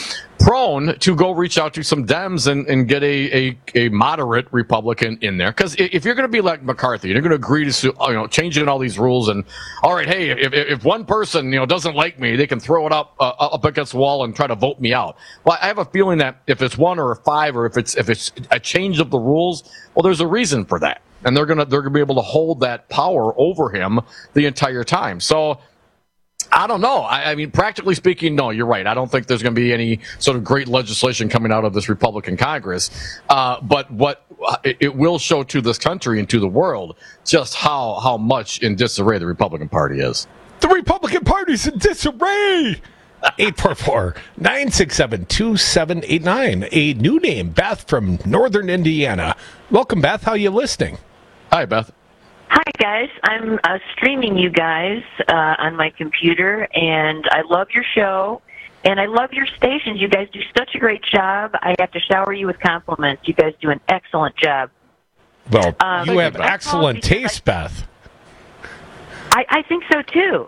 [SPEAKER 25] prone to go reach out to some Dems and, and get a, a, a moderate Republican in there. Because if you're going to be like McCarthy, you're going to agree to, you know, changing all these rules and, all right, hey, if, if one person, you know, doesn't like me, they can throw it up uh, up against the wall and try to vote me out. Well, I have a feeling that if it's one or a five, or if it's if it's a change of the rules, well, there's a reason for that, and they're gonna they're gonna be able to hold that power over him the entire time. So. I don't know. I, I mean, practically speaking, no, you're right. I don't think there's going to be any sort of great legislation coming out of this Republican Congress. Uh, but what it, it will show to this country and to the world just how, how much in disarray the Republican Party is.
[SPEAKER 24] The Republican Party's in disarray! eight four four, nine six seven, two seven eight nine. A new name, Beth from Northern Indiana. Welcome, Beth. How you listening?
[SPEAKER 25] Hi, Beth.
[SPEAKER 5] Hi, guys. I'm uh, streaming you guys uh, on my computer, and I love your show, and I love your stations. You guys do such a great job. I have to shower you with compliments. You guys do an excellent job.
[SPEAKER 24] Well,
[SPEAKER 5] Um,
[SPEAKER 24] you have
[SPEAKER 5] I
[SPEAKER 24] excellent taste, Beth.
[SPEAKER 5] I, I think so,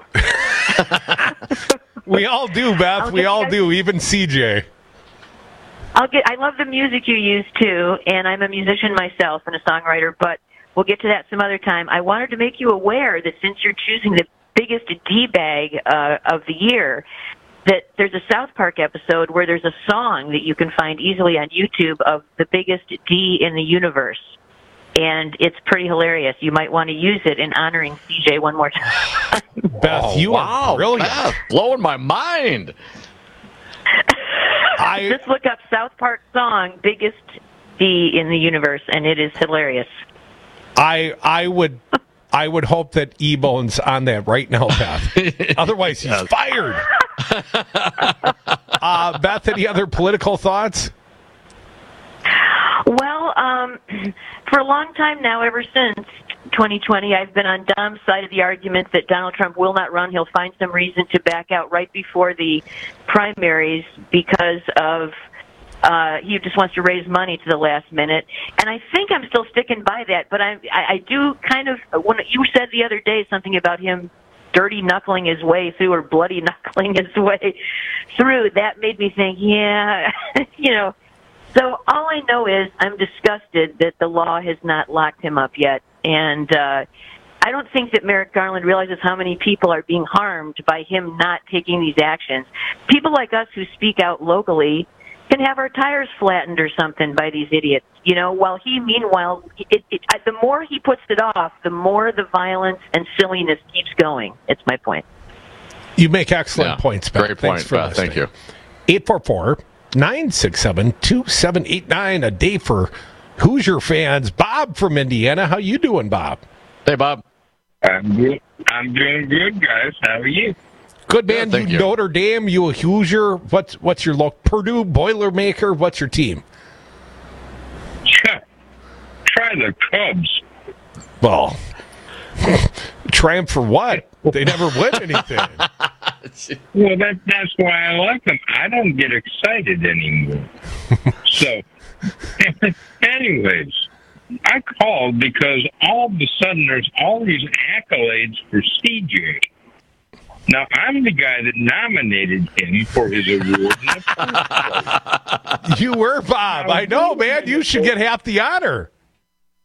[SPEAKER 5] too.
[SPEAKER 24] We all do, Beth.
[SPEAKER 5] I'll
[SPEAKER 24] We
[SPEAKER 5] get
[SPEAKER 24] all
[SPEAKER 5] you guys-
[SPEAKER 24] do, even C J.
[SPEAKER 5] I'll get. I love the music you use, too, and I'm a musician myself and a songwriter, but we'll get to that some other time. I wanted to make you aware that since you're choosing the biggest D-bag uh, of the year, that there's a South Park episode where there's a song that you can find easily on YouTube of the biggest D in the universe. And it's pretty hilarious. You might want to use it in honoring C J one more time.
[SPEAKER 24] Beth,
[SPEAKER 25] Oh,
[SPEAKER 24] you
[SPEAKER 25] wow,
[SPEAKER 24] are brilliant.
[SPEAKER 25] Beth, blowing my mind.
[SPEAKER 24] I
[SPEAKER 5] Just look up South Park song, biggest D in the universe, and it is hilarious.
[SPEAKER 24] I I would I would hope that E-Bone's on that right now, Beth. Otherwise, he's fired. uh, Beth, any other political thoughts?
[SPEAKER 5] Well, um, for a long time now, ever since twenty twenty, I've been on Dom's side of the argument that Donald Trump will not run. He'll find some reason to back out right before the primaries because of uh, he just wants to raise money to the last minute. And I think I'm still sticking by that. But I, I, I do kind of, when you said the other day something about him dirty knuckling his way through or bloody knuckling his way through, that made me think, yeah, you know. So all I know is I'm disgusted that the law has not locked him up yet. And uh, I don't think that Merrick Garland realizes how many people are being harmed by him not taking these actions. People like us who speak out locally can have our tires flattened or something by these idiots. You know, while he, meanwhile, it, it, the more he puts it off, the more the violence and silliness keeps going. It's my point.
[SPEAKER 24] You make excellent
[SPEAKER 25] Yeah,
[SPEAKER 24] points, Beth.
[SPEAKER 25] great
[SPEAKER 24] Thanks
[SPEAKER 25] point,
[SPEAKER 24] for
[SPEAKER 25] Beth.
[SPEAKER 24] listening.
[SPEAKER 25] Thank you.
[SPEAKER 24] eight four four, nine six seven, two seven eight nine, a day for Hoosier fans. Bob from Indiana. How you doing, Bob?
[SPEAKER 25] Hey, Bob.
[SPEAKER 6] I'm good. I'm doing good, guys. How are you?
[SPEAKER 24] Good, man.
[SPEAKER 25] Yeah, thank
[SPEAKER 24] you,
[SPEAKER 25] you.
[SPEAKER 24] Notre Dame, you a Hoosier. What's what's your local Purdue Boilermaker? What's your team?
[SPEAKER 6] Try, try the Cubs.
[SPEAKER 24] Well, triumph for what? They never win anything.
[SPEAKER 6] Well, that that's why I like them. I don't get excited anymore. So, anyways, I called because all of a sudden there's all these accolades for C J. Now, I'm the guy that nominated him for his award. In the first place.
[SPEAKER 24] You were, Bob. I know, man. You should get half the honor.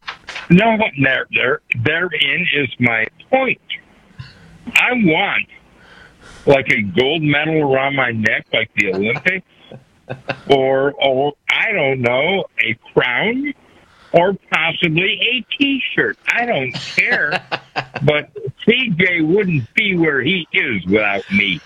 [SPEAKER 6] No, there, there, therein is my point. I want like a gold medal around my neck, like the Olympics, or, or I don't know, a crown, or possibly a T-shirt. I don't care, but C J wouldn't be where he is without me.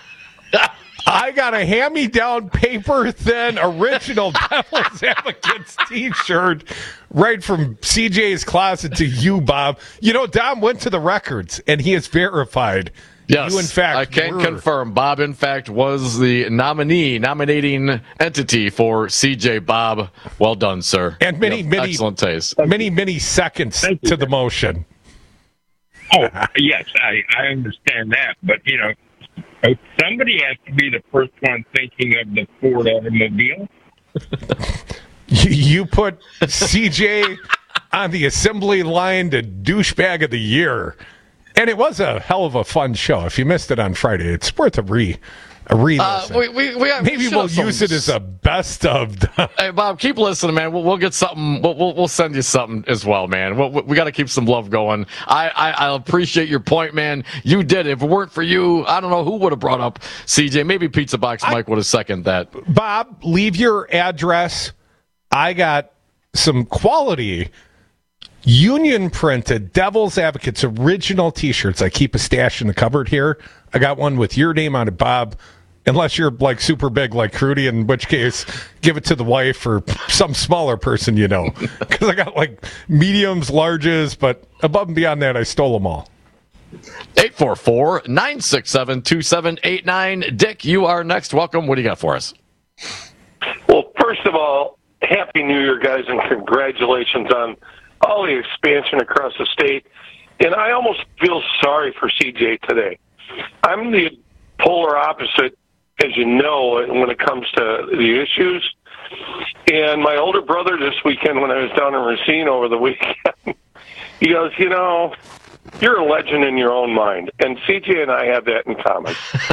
[SPEAKER 24] I got a hand-me-down, paper-thin, original Devil's Advocates T-shirt right from C J's closet to you, Bob. You know, Dom went to the records, and he is verified.
[SPEAKER 25] Yes,
[SPEAKER 24] you, in fact,
[SPEAKER 25] I can
[SPEAKER 24] were.
[SPEAKER 25] confirm. Bob, in fact, was the nominee, nominating entity for C J. Bob. Well done, sir.
[SPEAKER 24] And many,
[SPEAKER 25] Yep,
[SPEAKER 24] many,
[SPEAKER 25] excellent taste.
[SPEAKER 24] Many, many seconds to the motion.
[SPEAKER 6] Oh, yes, I, I understand that. But, you know, somebody has to be the first one thinking of the Ford automobile.
[SPEAKER 24] you, you put C J on the assembly line to douchebag of the year. And it was a hell of a fun show. If you missed it on Friday, it's worth a re a re
[SPEAKER 25] Uh, we, we, we,
[SPEAKER 24] Maybe
[SPEAKER 25] we
[SPEAKER 24] we'll
[SPEAKER 25] some-
[SPEAKER 24] use it as a best of.
[SPEAKER 25] Hey, Bob, keep listening, man. We'll, we'll get something. We'll, we'll, we'll send you something as well, man. We'll, we got to keep some love going. I, I, I appreciate your point, man. You did it. If it weren't for you, I don't know who would have brought up C J. Maybe Pizza Box Mike would have seconded that.
[SPEAKER 24] Bob, leave your address. I got some quality union printed Devil's Advocates original T-shirts. I keep a stash in the cupboard here. I got one with your name on it, Bob. Unless you're like super big like Crudy, in which case give it to the wife or some smaller person you know. Because I got like mediums, larges, but above and beyond that, I stole them all.
[SPEAKER 25] eight four four, nine six seven, two seven eight nine. Dick, you are next. Welcome. What do you got for us?
[SPEAKER 7] Well, first of all, Happy New Year, guys, and congratulations on all the expansion across the state. And I almost feel sorry for C J today. I'm the polar opposite, as you know, when it comes to the issues. And my older brother this weekend, when I was down in Racine over the weekend, he goes, you know, you're a legend in your own mind. And C J and I have that in common.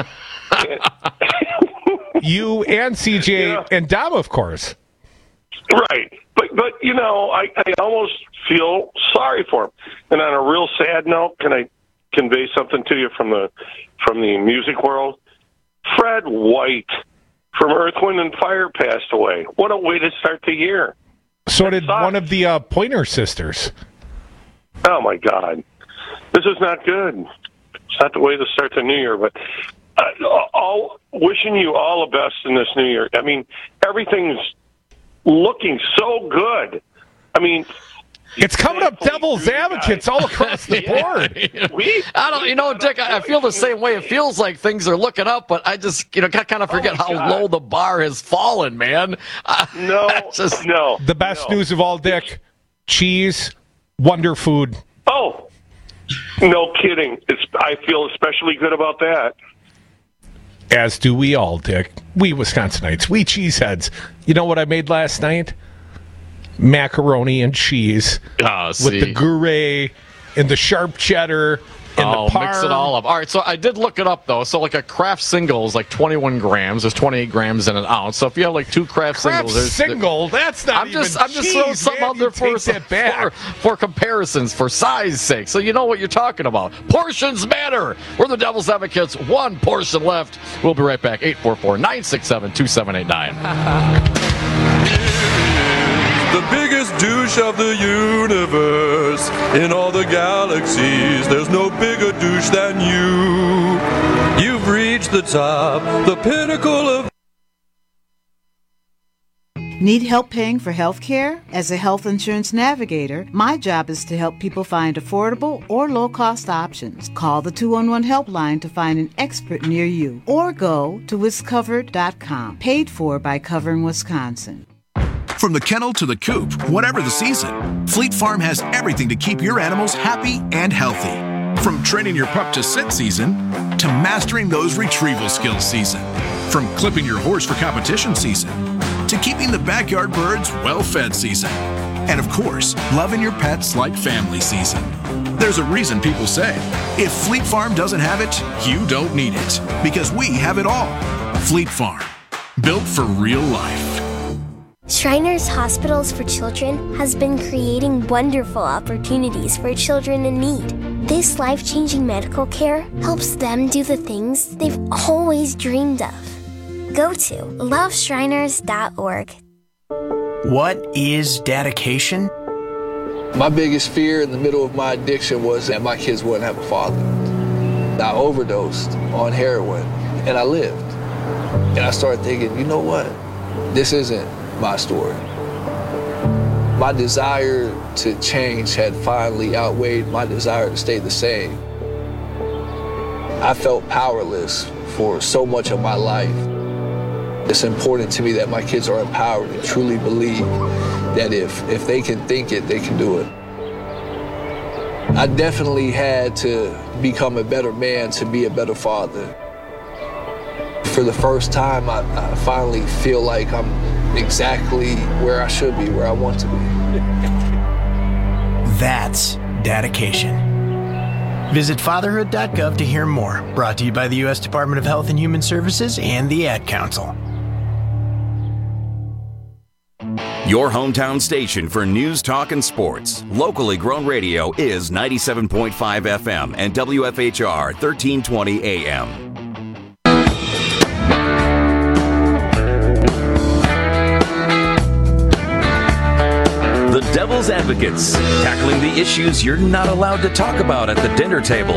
[SPEAKER 24] You and C J yeah. and Dom, of course.
[SPEAKER 7] Right. But, but you know, I, I almost feel sorry for him. And on a real sad note, can I convey something to you from the from the music world? Fred White from Earth, Wind, and Fire passed away. What a way to start the year.
[SPEAKER 24] So did one of the uh, Pointer Sisters.
[SPEAKER 7] Oh, my God. This is not good. It's not the way to start the new year, but uh, all wishing you all the best in this new year. I mean, everything's looking so good. I mean,
[SPEAKER 24] it's coming up Devil's Advocates all across the board.
[SPEAKER 25] Yeah. We, I don't, you know, Dick, I, I feel the same way. It feels like things are looking up, but I just, you know, kind of forget oh how God. low the bar has fallen, man.
[SPEAKER 7] No, just, no.
[SPEAKER 24] The best
[SPEAKER 7] no.
[SPEAKER 24] news of all, Dick, cheese, Wonder Food.
[SPEAKER 7] Oh, no kidding. It's, I feel especially good about that.
[SPEAKER 24] As do we all, Dick. We Wisconsinites, we cheeseheads. You know what I made last night? Macaroni and cheese
[SPEAKER 25] oh,
[SPEAKER 24] with the gouret and the sharp cheddar and
[SPEAKER 25] oh,
[SPEAKER 24] the parm.
[SPEAKER 25] Mix it all up. All right, so I did look it up, though. So, like, a Kraft single is like twenty-one grams. There's twenty-eight grams in an ounce. So if you have, like, two Kraft,
[SPEAKER 24] Kraft
[SPEAKER 25] singles... There's,
[SPEAKER 24] single? That's not
[SPEAKER 25] I'm
[SPEAKER 24] even
[SPEAKER 25] just, I'm just
[SPEAKER 24] cheese,
[SPEAKER 25] throwing something
[SPEAKER 24] man.
[SPEAKER 25] out there for,
[SPEAKER 24] Take that back.
[SPEAKER 25] for, for comparisons, for size sake. So you know what you're talking about. Portions matter. We're the Devil's Advocates. One portion left. We'll be right back. eight four four, nine six seven, two seven eight nine.
[SPEAKER 8] The biggest douche of the universe. In all the galaxies, there's no bigger douche than you. You've reached the top, the pinnacle of...
[SPEAKER 10] Need help paying for health care? As a health insurance navigator, my job is to help people find affordable or low-cost options. Call the two one one helpline to find an expert near you, or go to wiscovered dot com. Paid for by Covering Wisconsin.
[SPEAKER 15] From the kennel to the coop, whatever the season, Fleet Farm has everything to keep your animals happy and healthy. From training your pup to sit season, to mastering those retrieval skills season. From clipping your horse for competition season, to keeping the backyard birds well-fed season. And of course, loving your pets like family season. There's a reason people say, if Fleet Farm doesn't have it, you don't need it. Because we have it all. Fleet Farm, built for real life.
[SPEAKER 16] Shriners Hospitals for Children has been creating wonderful opportunities for children in need. This life-changing medical care helps them do the things they've always dreamed of. Go to love shriners dot org.
[SPEAKER 17] What is dedication?
[SPEAKER 18] My biggest fear in the middle of my addiction was that my kids wouldn't have a father. I overdosed on heroin, and I lived. And I started thinking, you know what? This isn't my story. My desire to change had finally outweighed my desire to stay the same. I felt powerless for so much of my life. It's important to me that my kids are empowered and truly believe that if, if they can think it, they can do it. I definitely had to become a better man to be a better father. For the first time, I, I finally feel like I'm exactly where I should be, where I want to be.
[SPEAKER 17] That's dedication. Visit fatherhood dot gov to hear more. Brought to you by the U S Department of Health and Human Services and the Ad Council.
[SPEAKER 2] Your hometown station for news, talk, and sports. Locally grown radio is ninety-seven point five F M and W F H R thirteen twenty A M. The Devil's Advocates, tackling the issues you're not allowed to talk about at the dinner table.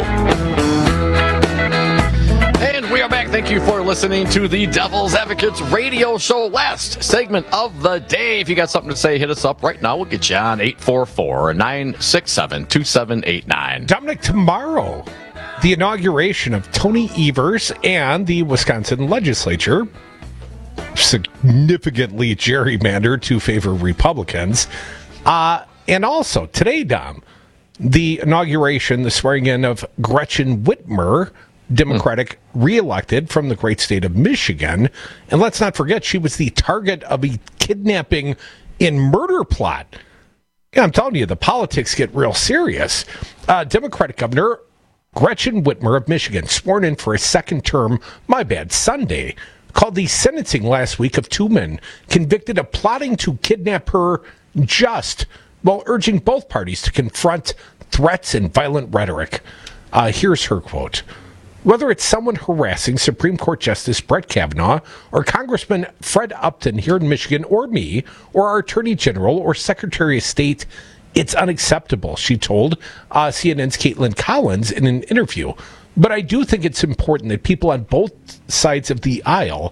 [SPEAKER 25] And we are back. Thank you for listening to the Devil's Advocates radio show. Last segment of the day. If you got something to say, hit us up right now. We'll get you on eight four four, nine six seven, two seven eight nine.
[SPEAKER 24] Dominic, tomorrow, the inauguration of Tony Evers and the Wisconsin legislature, significantly gerrymandered to favor Republicans. Uh, and also, today, Dom, the inauguration, the swearing in of Gretchen Whitmer, Democratic, mm. reelected from the great state of Michigan. And let's not forget, she was the target of a kidnapping and murder plot. Yeah, I'm telling you, the politics get real serious. Uh, Democratic Governor Gretchen Whitmer of Michigan, sworn in for a second term, my bad, Sunday, called the sentencing last week of two men convicted of plotting to kidnap her just while urging both parties to confront threats and violent rhetoric. Uh, here's her quote. Whether it's someone harassing Supreme Court Justice Brett Kavanaugh or Congressman Fred Upton here in Michigan or me or our Attorney General or Secretary of State, it's unacceptable, she told uh, C N N's Caitlin Collins in an interview. But I do think it's important that people on both sides of the aisle,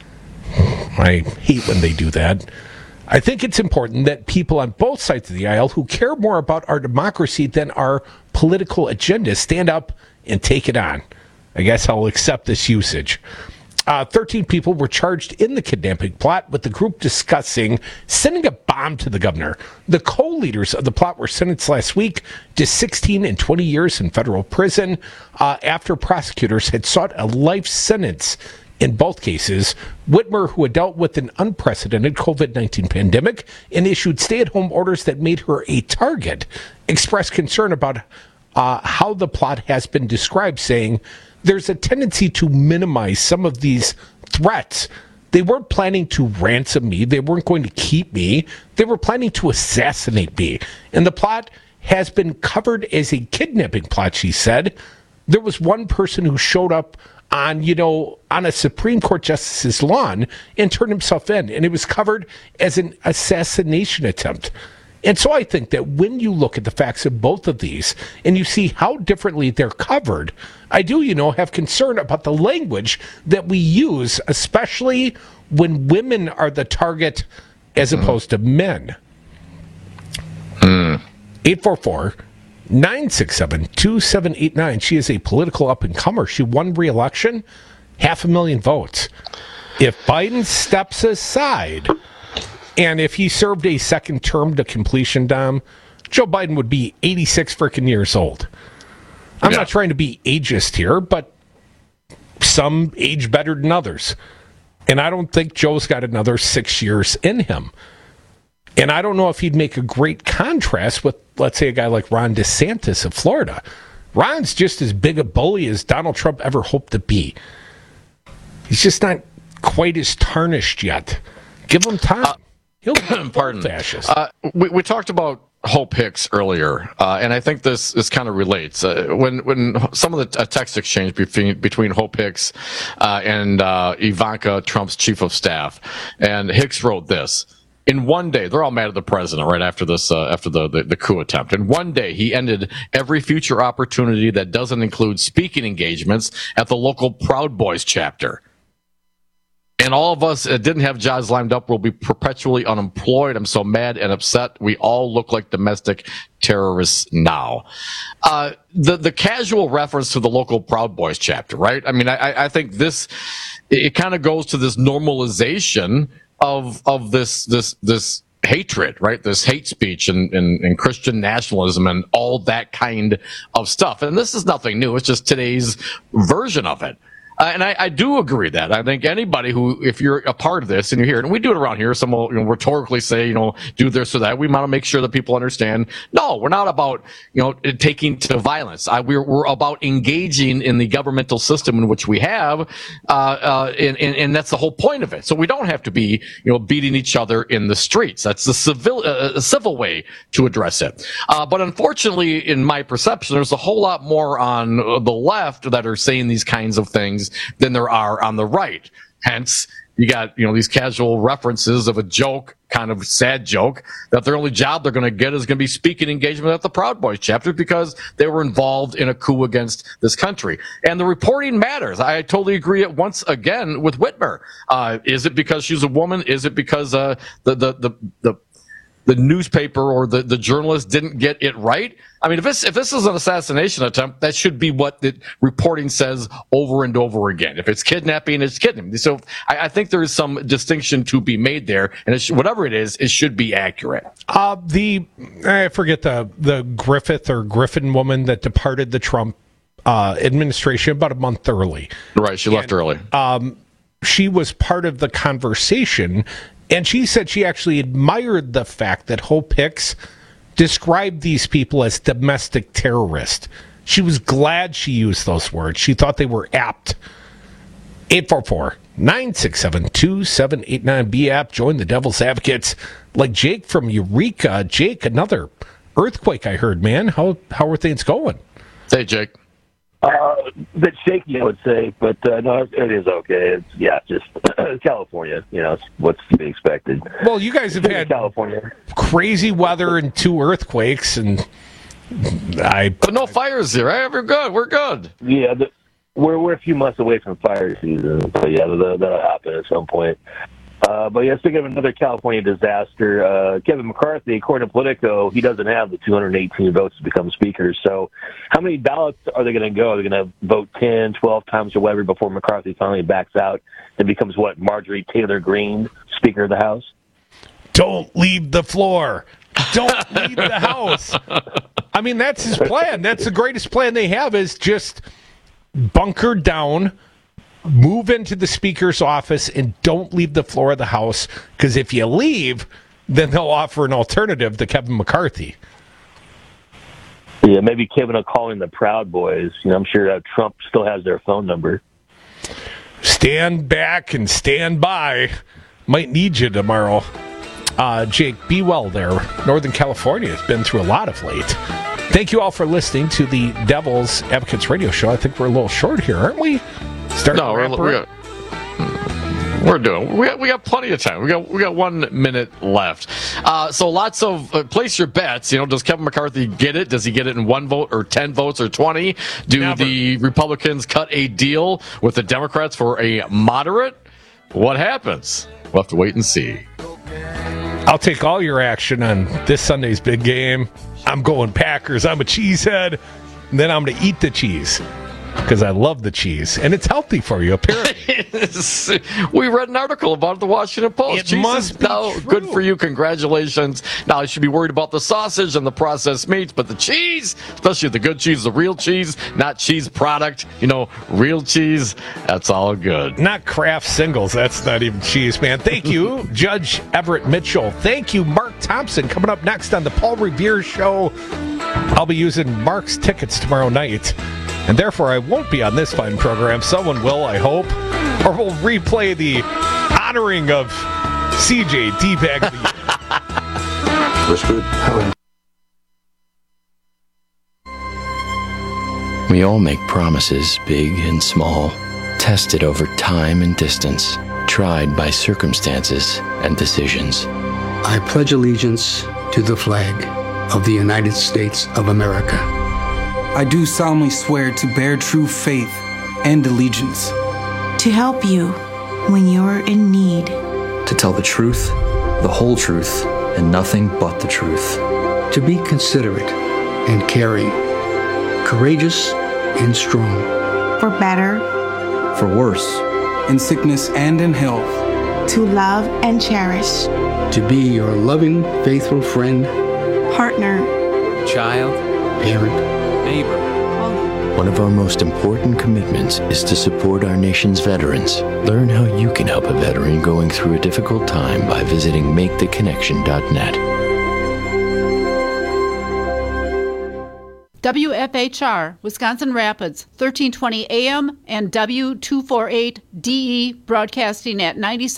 [SPEAKER 24] I hate when they do that, I think it's important that people on both sides of the aisle who care more about our democracy than our political agendas stand up and take it on. I guess I'll accept this usage. Uh, thirteen people were charged in the kidnapping plot, with the group discussing sending a bomb to the governor. The co-leaders of the plot were sentenced last week to sixteen and twenty years in federal prison uh, after prosecutors had sought a life sentence in both cases. Whitmer, who had dealt with an unprecedented covid nineteen pandemic and issued stay-at-home orders that made her a target, expressed concern about uh, how the plot has been described, saying, there's a tendency to minimize some of these threats. They weren't planning to ransom me. They weren't going to keep me. They were planning to assassinate me. And the plot has been covered as a kidnapping plot, she said. There was one person who showed up on, you know, on a Supreme Court justice's lawn and turned himself in. And it was covered as an assassination attempt. And so I think that when you look at the facts of both of these and you see how differently they're covered, I do, you know, have concern about the language that we use, especially when women are the target as mm. opposed to men. Mm. eight four four, nine six seven, two seven eight nine. She is a political up-and-comer. She won re-election, half a million votes. If Biden steps aside, and if he served a second term to completion, Dom, Joe Biden would be eighty-six freaking years old. I'm yeah. not trying to be ageist here, but some age better than others. And I don't think Joe's got another six years in him. And I don't know if he'd make a great contrast with, let's say, a guy like Ron DeSantis of Florida. Ron's just as big a bully as Donald Trump ever hoped to be. He's just not quite as tarnished yet. Give him time. Uh, He'll
[SPEAKER 25] pardon.
[SPEAKER 24] Fascist.
[SPEAKER 25] Uh, we, we talked about Hope Hicks earlier, uh, and I think this this kind of relates. Uh, when when some of the uh, text exchange between between Hope Hicks uh, and uh, Ivanka Trump's chief of staff, and Hicks wrote this. In one day, they're all mad at the president right after this, uh, after the, the, the coup attempt. In one day, he ended every future opportunity that doesn't include speaking engagements at the local Proud Boys chapter. And all of us that didn't have jobs lined up will be perpetually unemployed. I'm so mad and upset. We all look like domestic terrorists now. Uh, the, the casual reference to the local Proud Boys chapter, right? I mean, I, I think this, it kind of goes to this normalization of, of this, this, this hatred, right? This hate speech and, and, and Christian nationalism and all that kind of stuff. And this is nothing new. It's just today's version of it. Uh, and I, I do agree that. I think anybody who, if you're a part of this and you're here, and we do it around here, some will, you know, rhetorically say, you know, do this or that. We want to make sure that people understand. No, we're not about, you know, taking to violence. I, we're, we're about engaging in the governmental system in which we have, uh, uh, and, and, and that's the whole point of it. So we don't have to be, you know, beating each other in the streets. That's the civil, uh, civil way to address it. Uh, but unfortunately, in my perception, there's a whole lot more on the left that are saying these kinds of things than there are on the right. Hence, you got, you know, these casual references of a joke, kind of sad joke, that their only job they're going to get is going to be speaking engagement at the Proud Boys chapter because they were involved in a coup against this country. And the reporting matters. I totally agree it once again with Whitmer. Uh, is it because she's a woman? Is it because uh, the, the, the, the the newspaper or the, the journalist didn't get it right? I mean, if this, if this is an assassination attempt, that should be what the reporting says over and over again. If it's kidnapping, it's kidnapping. So I, I think there is some distinction to be made there, and it should, whatever it is, it should be accurate.
[SPEAKER 24] Uh, the, I forget the, the Griffith or Griffin woman that departed the Trump uh, administration about a month early.
[SPEAKER 25] Right, she left
[SPEAKER 24] and,
[SPEAKER 25] early.
[SPEAKER 24] Um, she was part of the conversation. And she said she actually admired the fact that Hope Hicks described these people as domestic terrorists. She was glad she used those words. She thought they were apt. eight four four, nine six seven, two seven eight nine. Be apt. Join the Devil's Advocates. Like Jake from Eureka. Jake, another earthquake I heard, man. How, how are things going?
[SPEAKER 25] Hey, Jake.
[SPEAKER 9] Uh, a bit shaky, I would say, but uh, no, it is okay. It's, yeah, just California. You know, it's what's to be expected.
[SPEAKER 24] Well, you guys have had
[SPEAKER 9] California
[SPEAKER 24] crazy weather and two earthquakes, and I.
[SPEAKER 25] But no fires here, right? We're good. We're good.
[SPEAKER 9] Yeah, the, we're we're a few months away from fire season, so yeah, that'll, that'll happen at some point. Uh, but yeah, speaking of another California disaster, uh, Kevin McCarthy, according to Politico, he doesn't have the two hundred eighteen votes to become speaker. So how many ballots are they going to go? Are they going to vote ten, twelve times or whatever before McCarthy finally backs out and becomes what, Marjorie Taylor Greene, Speaker of the House?
[SPEAKER 24] Don't leave the floor. Don't leave the House. I mean, that's his plan. That's the greatest plan they have, is just bunker down, move into the speaker's office, and don't leave the floor of the House, because if you leave, then they'll offer an alternative to Kevin McCarthy.
[SPEAKER 9] Yeah, maybe Kevin will call in the Proud Boys. You know, I'm sure that Trump still has their phone number.
[SPEAKER 24] Stand back and stand by. Might need you tomorrow. Uh, Jake, be well there. Northern California has been through a lot of late. Thank you all for listening to the Devil's Advocates Radio Show. I think we're a little short here, aren't we? Starting
[SPEAKER 25] no, we're, we got, we're doing. We got, we got plenty of time. We got we got one minute left. Uh, so lots of uh, place your bets. You know, does Kevin McCarthy get it? Does he get it in one vote or ten votes or twenty? Do Never. the Republicans cut a deal with the Democrats for a moderate? What happens? We'll have to wait and see.
[SPEAKER 24] I'll take all your action on this Sunday's big game. I'm going Packers. I'm a cheesehead. And then I'm going to eat the cheese, because I love the cheese, and it's healthy for you, apparently.
[SPEAKER 25] We read an article about the Washington Post.
[SPEAKER 24] It
[SPEAKER 25] cheese
[SPEAKER 24] must
[SPEAKER 25] is
[SPEAKER 24] be
[SPEAKER 25] now
[SPEAKER 24] true.
[SPEAKER 25] Good for you. Congratulations. Now, I should be worried about the sausage and the processed meats, but the cheese, especially the good cheese, the real cheese, not cheese product, you know, real cheese, that's all good.
[SPEAKER 24] Not Kraft singles. That's not even cheese, man. Thank you, Judge Everett Mitchell. Thank you, Mark Thompson. Coming up next on the Paul Revere Show, I'll be using Mark's tickets tomorrow night. And therefore, I won't be on this fine program. Someone will, I hope. Or we'll replay the honoring of C J, D-Bag of the Year.
[SPEAKER 11] That's good.
[SPEAKER 12] We all make promises, big and small, tested over time and distance, tried by circumstances and decisions.
[SPEAKER 19] I pledge allegiance to the flag of the United States of America.
[SPEAKER 22] I do solemnly swear to bear true faith and allegiance.
[SPEAKER 23] To help you when you're in need.
[SPEAKER 26] To tell the truth, the whole truth, and nothing but the truth.
[SPEAKER 19] To be considerate and caring, courageous and strong.
[SPEAKER 23] For better.
[SPEAKER 26] For worse.
[SPEAKER 22] In sickness and in health.
[SPEAKER 23] To love and cherish.
[SPEAKER 19] To be your loving, faithful friend.
[SPEAKER 23] Partner.
[SPEAKER 26] Child.
[SPEAKER 19] Parent.
[SPEAKER 26] Neighbor.
[SPEAKER 12] One of our most important commitments is to support our nation's veterans. Learn how you can help a veteran going through a difficult time by visiting make the connection dot net.
[SPEAKER 27] W F H R, Wisconsin Rapids, thirteen twenty A M and W two forty-eight D E, broadcasting at ninety-seven